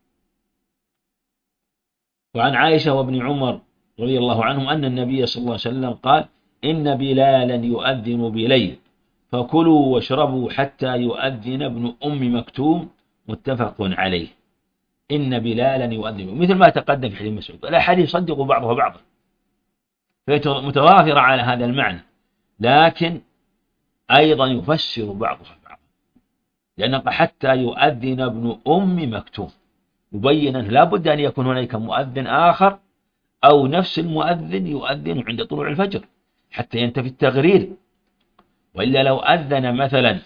وعن عائشة وابن عمر رضي الله عنهم أن النبي صلى الله عليه وسلم قال إن بلالا يؤذن بليل فكلوا واشربوا حتى يؤذن ابن أم مكتوم، متفق عليه. إن بلالا يؤذن، مثل ما تقدم في حديث مسعود. الأحاديث صدقوا بعضها بعضا، فهي متوافرة على هذا المعنى، لكن أيضا يفسر بعضها بعضا، لأن حتى يؤذن ابن أم مكتوم يبين أنه لا بد أن يكون هناك مؤذن آخر أو نفس المؤذن يؤذن عند طلوع الفجر حتى ينتفي التغرير، وإلا لو أذن مثلا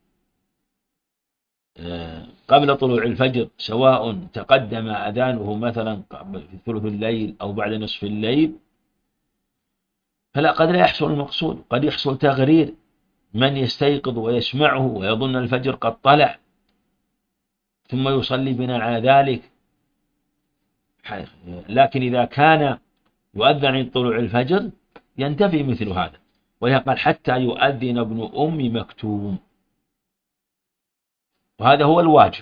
قبل طلوع الفجر سواء تقدم أذانه مثلا في ثلث الليل أو بعد نصف الليل، فلا قد لا يحصل المقصود، قد يحصل تغرير من يستيقظ ويسمعه ويظن الفجر قد طلع ثم يصلي بناء على ذلك. لكن إذا كان يؤذن عند طلوع الفجر ينتفي مثل هذا، وهي قال حتى يؤذن ابن أم مكتوم، وهذا هو الواجب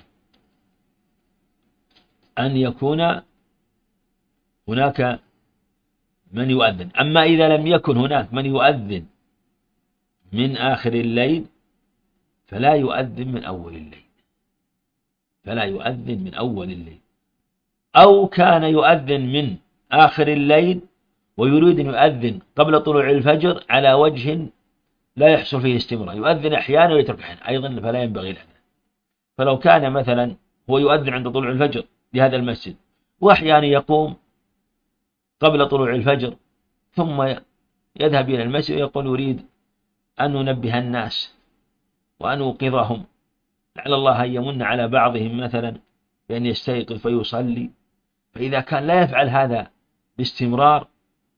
أن يكون هناك من يؤذن. أما إذا لم يكن هناك من يؤذن من آخر الليل فلا يؤذن من أول الليل، فلا يؤذن من أول الليل، أو كان يؤذن من آخر الليل ويريد أن يؤذن قبل طلوع الفجر على وجه لا يحصل فيه استمرار، يؤذن أحيانا ويترك أحيانا أيضا، فلا ينبغي الأذان. فلو كان مثلا هو يؤذن عند طلوع الفجر بهذا المسجد، وأحيانا يقوم قبل طلوع الفجر ثم يذهب إلى المسجد ويقول يريد أن ننبه الناس وأن نوقظهم، لعل الله أن يمن على بعضهم مثلا بأن يستيقظ فيصلي. فإذا كان لا يفعل هذا باستمرار،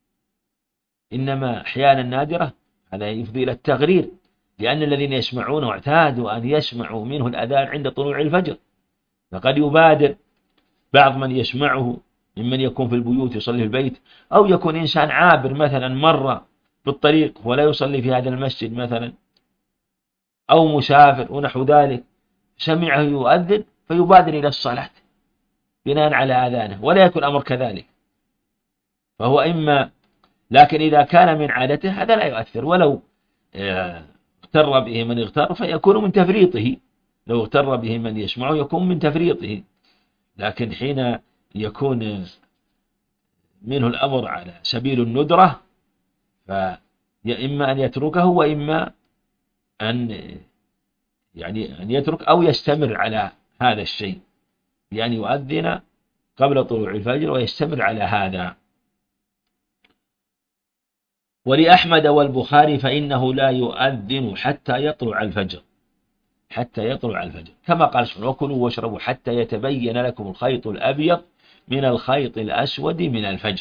إنما أحيانا نادرة، هذا يفضي إلى التغرير، لأن الذين يسمعونه اعتادوا أن يسمعوا منه الأذان عند طلوع الفجر، فقد يبادر بعض من يسمعه ممن يكون في البيوت يصلي في البيت، أو يكون إنسان عابر مثلا مر بالطريق ولا يصلي في هذا المسجد مثلا، أو مسافر ونحو ذلك، سمعه يؤذن فيبادر إلى الصلاة بناء على أذانه، ولا يكون أمر كذلك. فهو إما، لكن إذا كان من عادته هذا لا يؤثر، ولو اغتر به من اغتر فيكون من تفريطه، لو اغتر به من يسمعه يكون من تفريطه. لكن حين يكون منه الأمر على سبيل الندرة، فإما أن يتركه وإما أن أن يترك أو يستمر على هذا الشيء، بأن يؤذن قبل طلوع الفجر ويستمر على هذا. ولأحمد والبخاري فإنه لا يؤذن حتى يطلع الفجر، حتى يطلع الفجر، كما قال سبحانه وكلوا واشربوا حتى يتبين لكم الخيط الأبيض من الخيط الأسود من الفجر،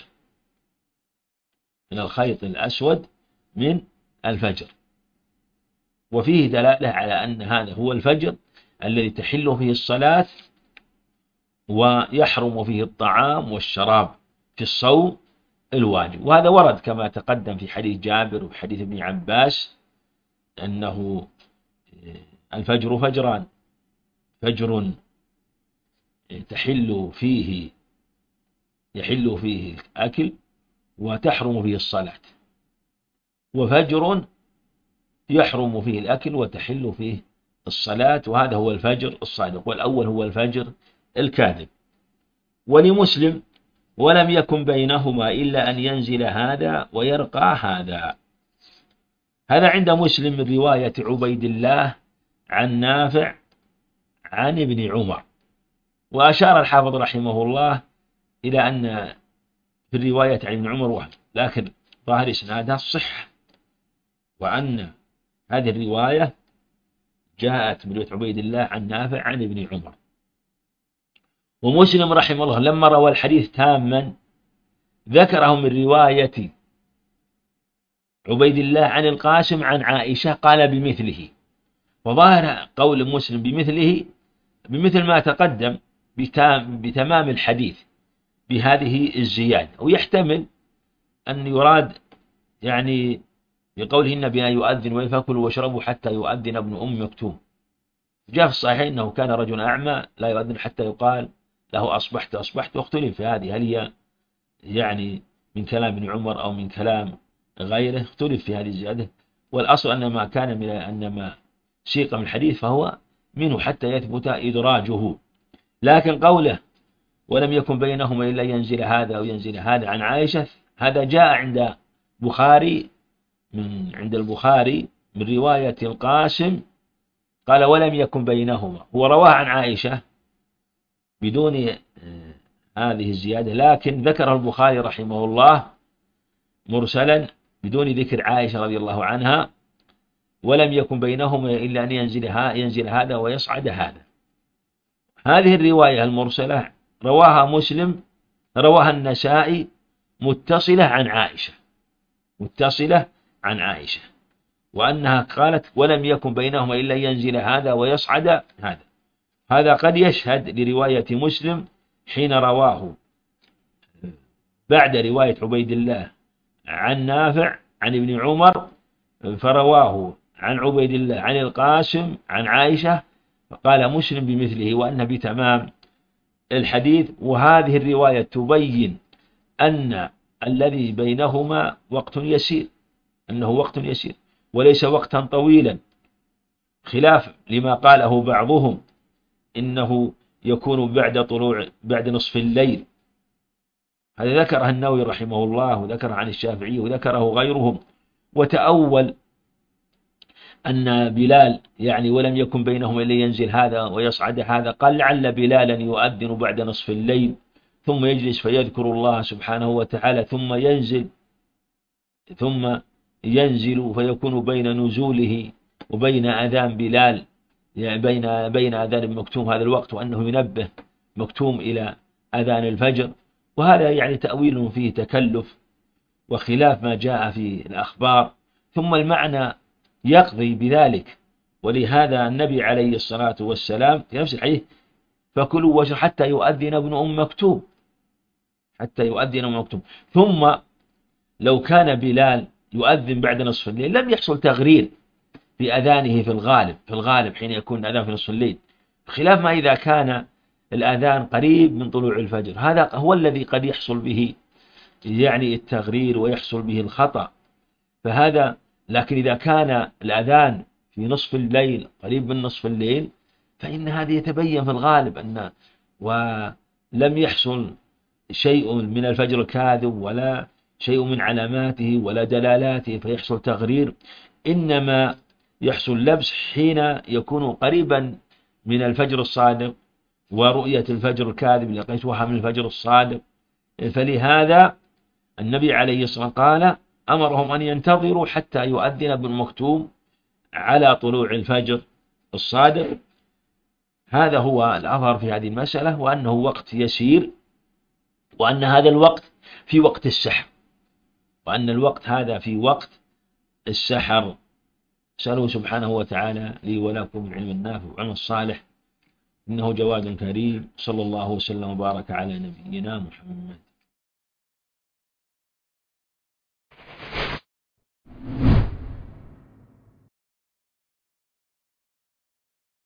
من الخيط الأسود من الفجر. وفيه دلالة على أن هذا هو الفجر الذي تحل فيه الصلاة ويحرم فيه الطعام والشراب في الصوم الواجب. وهذا ورد كما تقدم في حديث جابر وحديث ابن عباس أنه الفجر فجران، فجر يحل فيه الأكل وتحرم فيه الصلاة، وفجر يحرم فيه الأكل وتحل فيه الصلاة، وهذا هو الفجر الصادق، والأول هو الفجر الكاذب. ولمسلم ولم يكن بينهما إلا أن ينزل هذا ويرقى هذا. هذا عند مسلم من رواية عبيد الله عن نافع عن ابن عمر. وأشار الحافظ رحمه الله إلى أن في الرواية عن ابن عمر وهم، لكن ظاهر إسنادها الصحة، وأن هذه الرواية جاءت من رواية عبيد الله عن نافع عن ابن عمر. ومسلم رحمه الله لما روى الحديث تاما ذكره من رواية عبيد الله عن القاسم عن عائشة قال بمثله، وظاهر قول مسلم بمثله بمثل ما تقدم بتمام الحديث بهذه الزيادة. ويحتمل أن يراد بقوله النبي يؤذن ويفكلوا واشربوا حتى يؤذن ابن أم مكتوم. جاء في الصحيح أنه كان رجل أعمى لا يؤذن حتى يقال له أصبحت أصبحت، واختلف في هذه، هل هي من كلام ابن عمر أو من كلام غيره، اختلف في هذه الزيادة. والأصل أن ما كان من أن ما سيق من الحديث فهو منه حتى يثبت إدراجه. لكن قوله ولم يكن بينهما إلا ينزل هذا وينزل هذا عن عائشة، هذا جاء عند البخاري من رواية القاسم قال ولم يكن بينهما، هو رواه عن عائشة بدون هذه الزيادة، لكن ذكر البخاري رحمه الله مرسلا بدون ذكر عائشة رضي الله عنها، ولم يكن بينهما إلا أن ينزل هذا ويصعد هذا. هذه الرواية المرسلة رواها النسائي متصلة عن عائشة، وأنها قالت ولم يكن بينهما إلا ينزل هذا ويصعد هذا. هذا قد يشهد لرواية مسلم حين رواه بعد رواية عبيد الله عن نافع عن ابن عمر، فرواه عن عبيد الله عن القاسم عن عائشة، فقال مسلم بمثله وأنه بتمام الحديث. وهذه الرواية تبين أن الذي بينهما وقت يسير، أنه وقت يسير وليس وقتا طويلا، خلاف لما قاله بعضهم إنه يكون بعد نصف الليل. هذا ذكره النووي رحمه الله، وذكره عن الشافعي، وذكره غيرهم. وتأول أن بلال يعني ولم يكن بينهم إلا ينزل هذا ويصعد هذا، قال لعل بلالا يؤذن بعد نصف الليل ثم يجلس فيذكر الله سبحانه وتعالى ثم ينزل فيكون بين نزوله وبين أذان بلال، يعني بين أذان مكتوم هذا الوقت، وأنه ينبه مكتوم إلى أذان الفجر. وهذا يعني تأويل فيه تكلف وخلاف ما جاء في الأخبار. ثم المعنى يقضي بذلك، ولهذا النبي عليه الصلاة والسلام في نفس الحديث فكلوا واشربوا حتى يؤذن ابن أم مكتوم، حتى يؤذن ابن أم مكتوم. ثم لو كان بلال يؤذن بعد نصف الليل لم يحصل تغرير في أذانه في الغالب حين يكون الأذان في نصف الليل، خلاف ما إذا كان الأذان قريب من طلوع الفجر، هذا هو الذي قد يحصل به يعني التغرير ويحصل به الخطأ. فهذا لكن إذا كان الأذان في نصف الليل قريب من نصف الليل فإن هذا يتبين في الغالب أن ولم يحصل شيء من الفجر الكاذب ولا شيء من علاماته ولا دلالاته فيحصل تغرير، إنما يحصل لبس حين يكون قريبا من الفجر الصادق ورؤية الفجر الكاذب لقيتها من الفجر الصادق. فلهذا النبي عليه الصلاة والسلام قال أمرهم أن ينتظروا حتى يؤذن ابن مكتوم على طلوع الفجر الصادق. هذا هو الأظهر في هذه المسألة، وأنه وقت يسير، وأن هذا الوقت في وقت السحر، وأن الوقت هذا في وقت السحر. أسأله سبحانه وتعالى لي ولكم العلم النافع والعمل الصالح، إنه جواد كريم. صلى الله وسلم وبارك على نبينا محمد.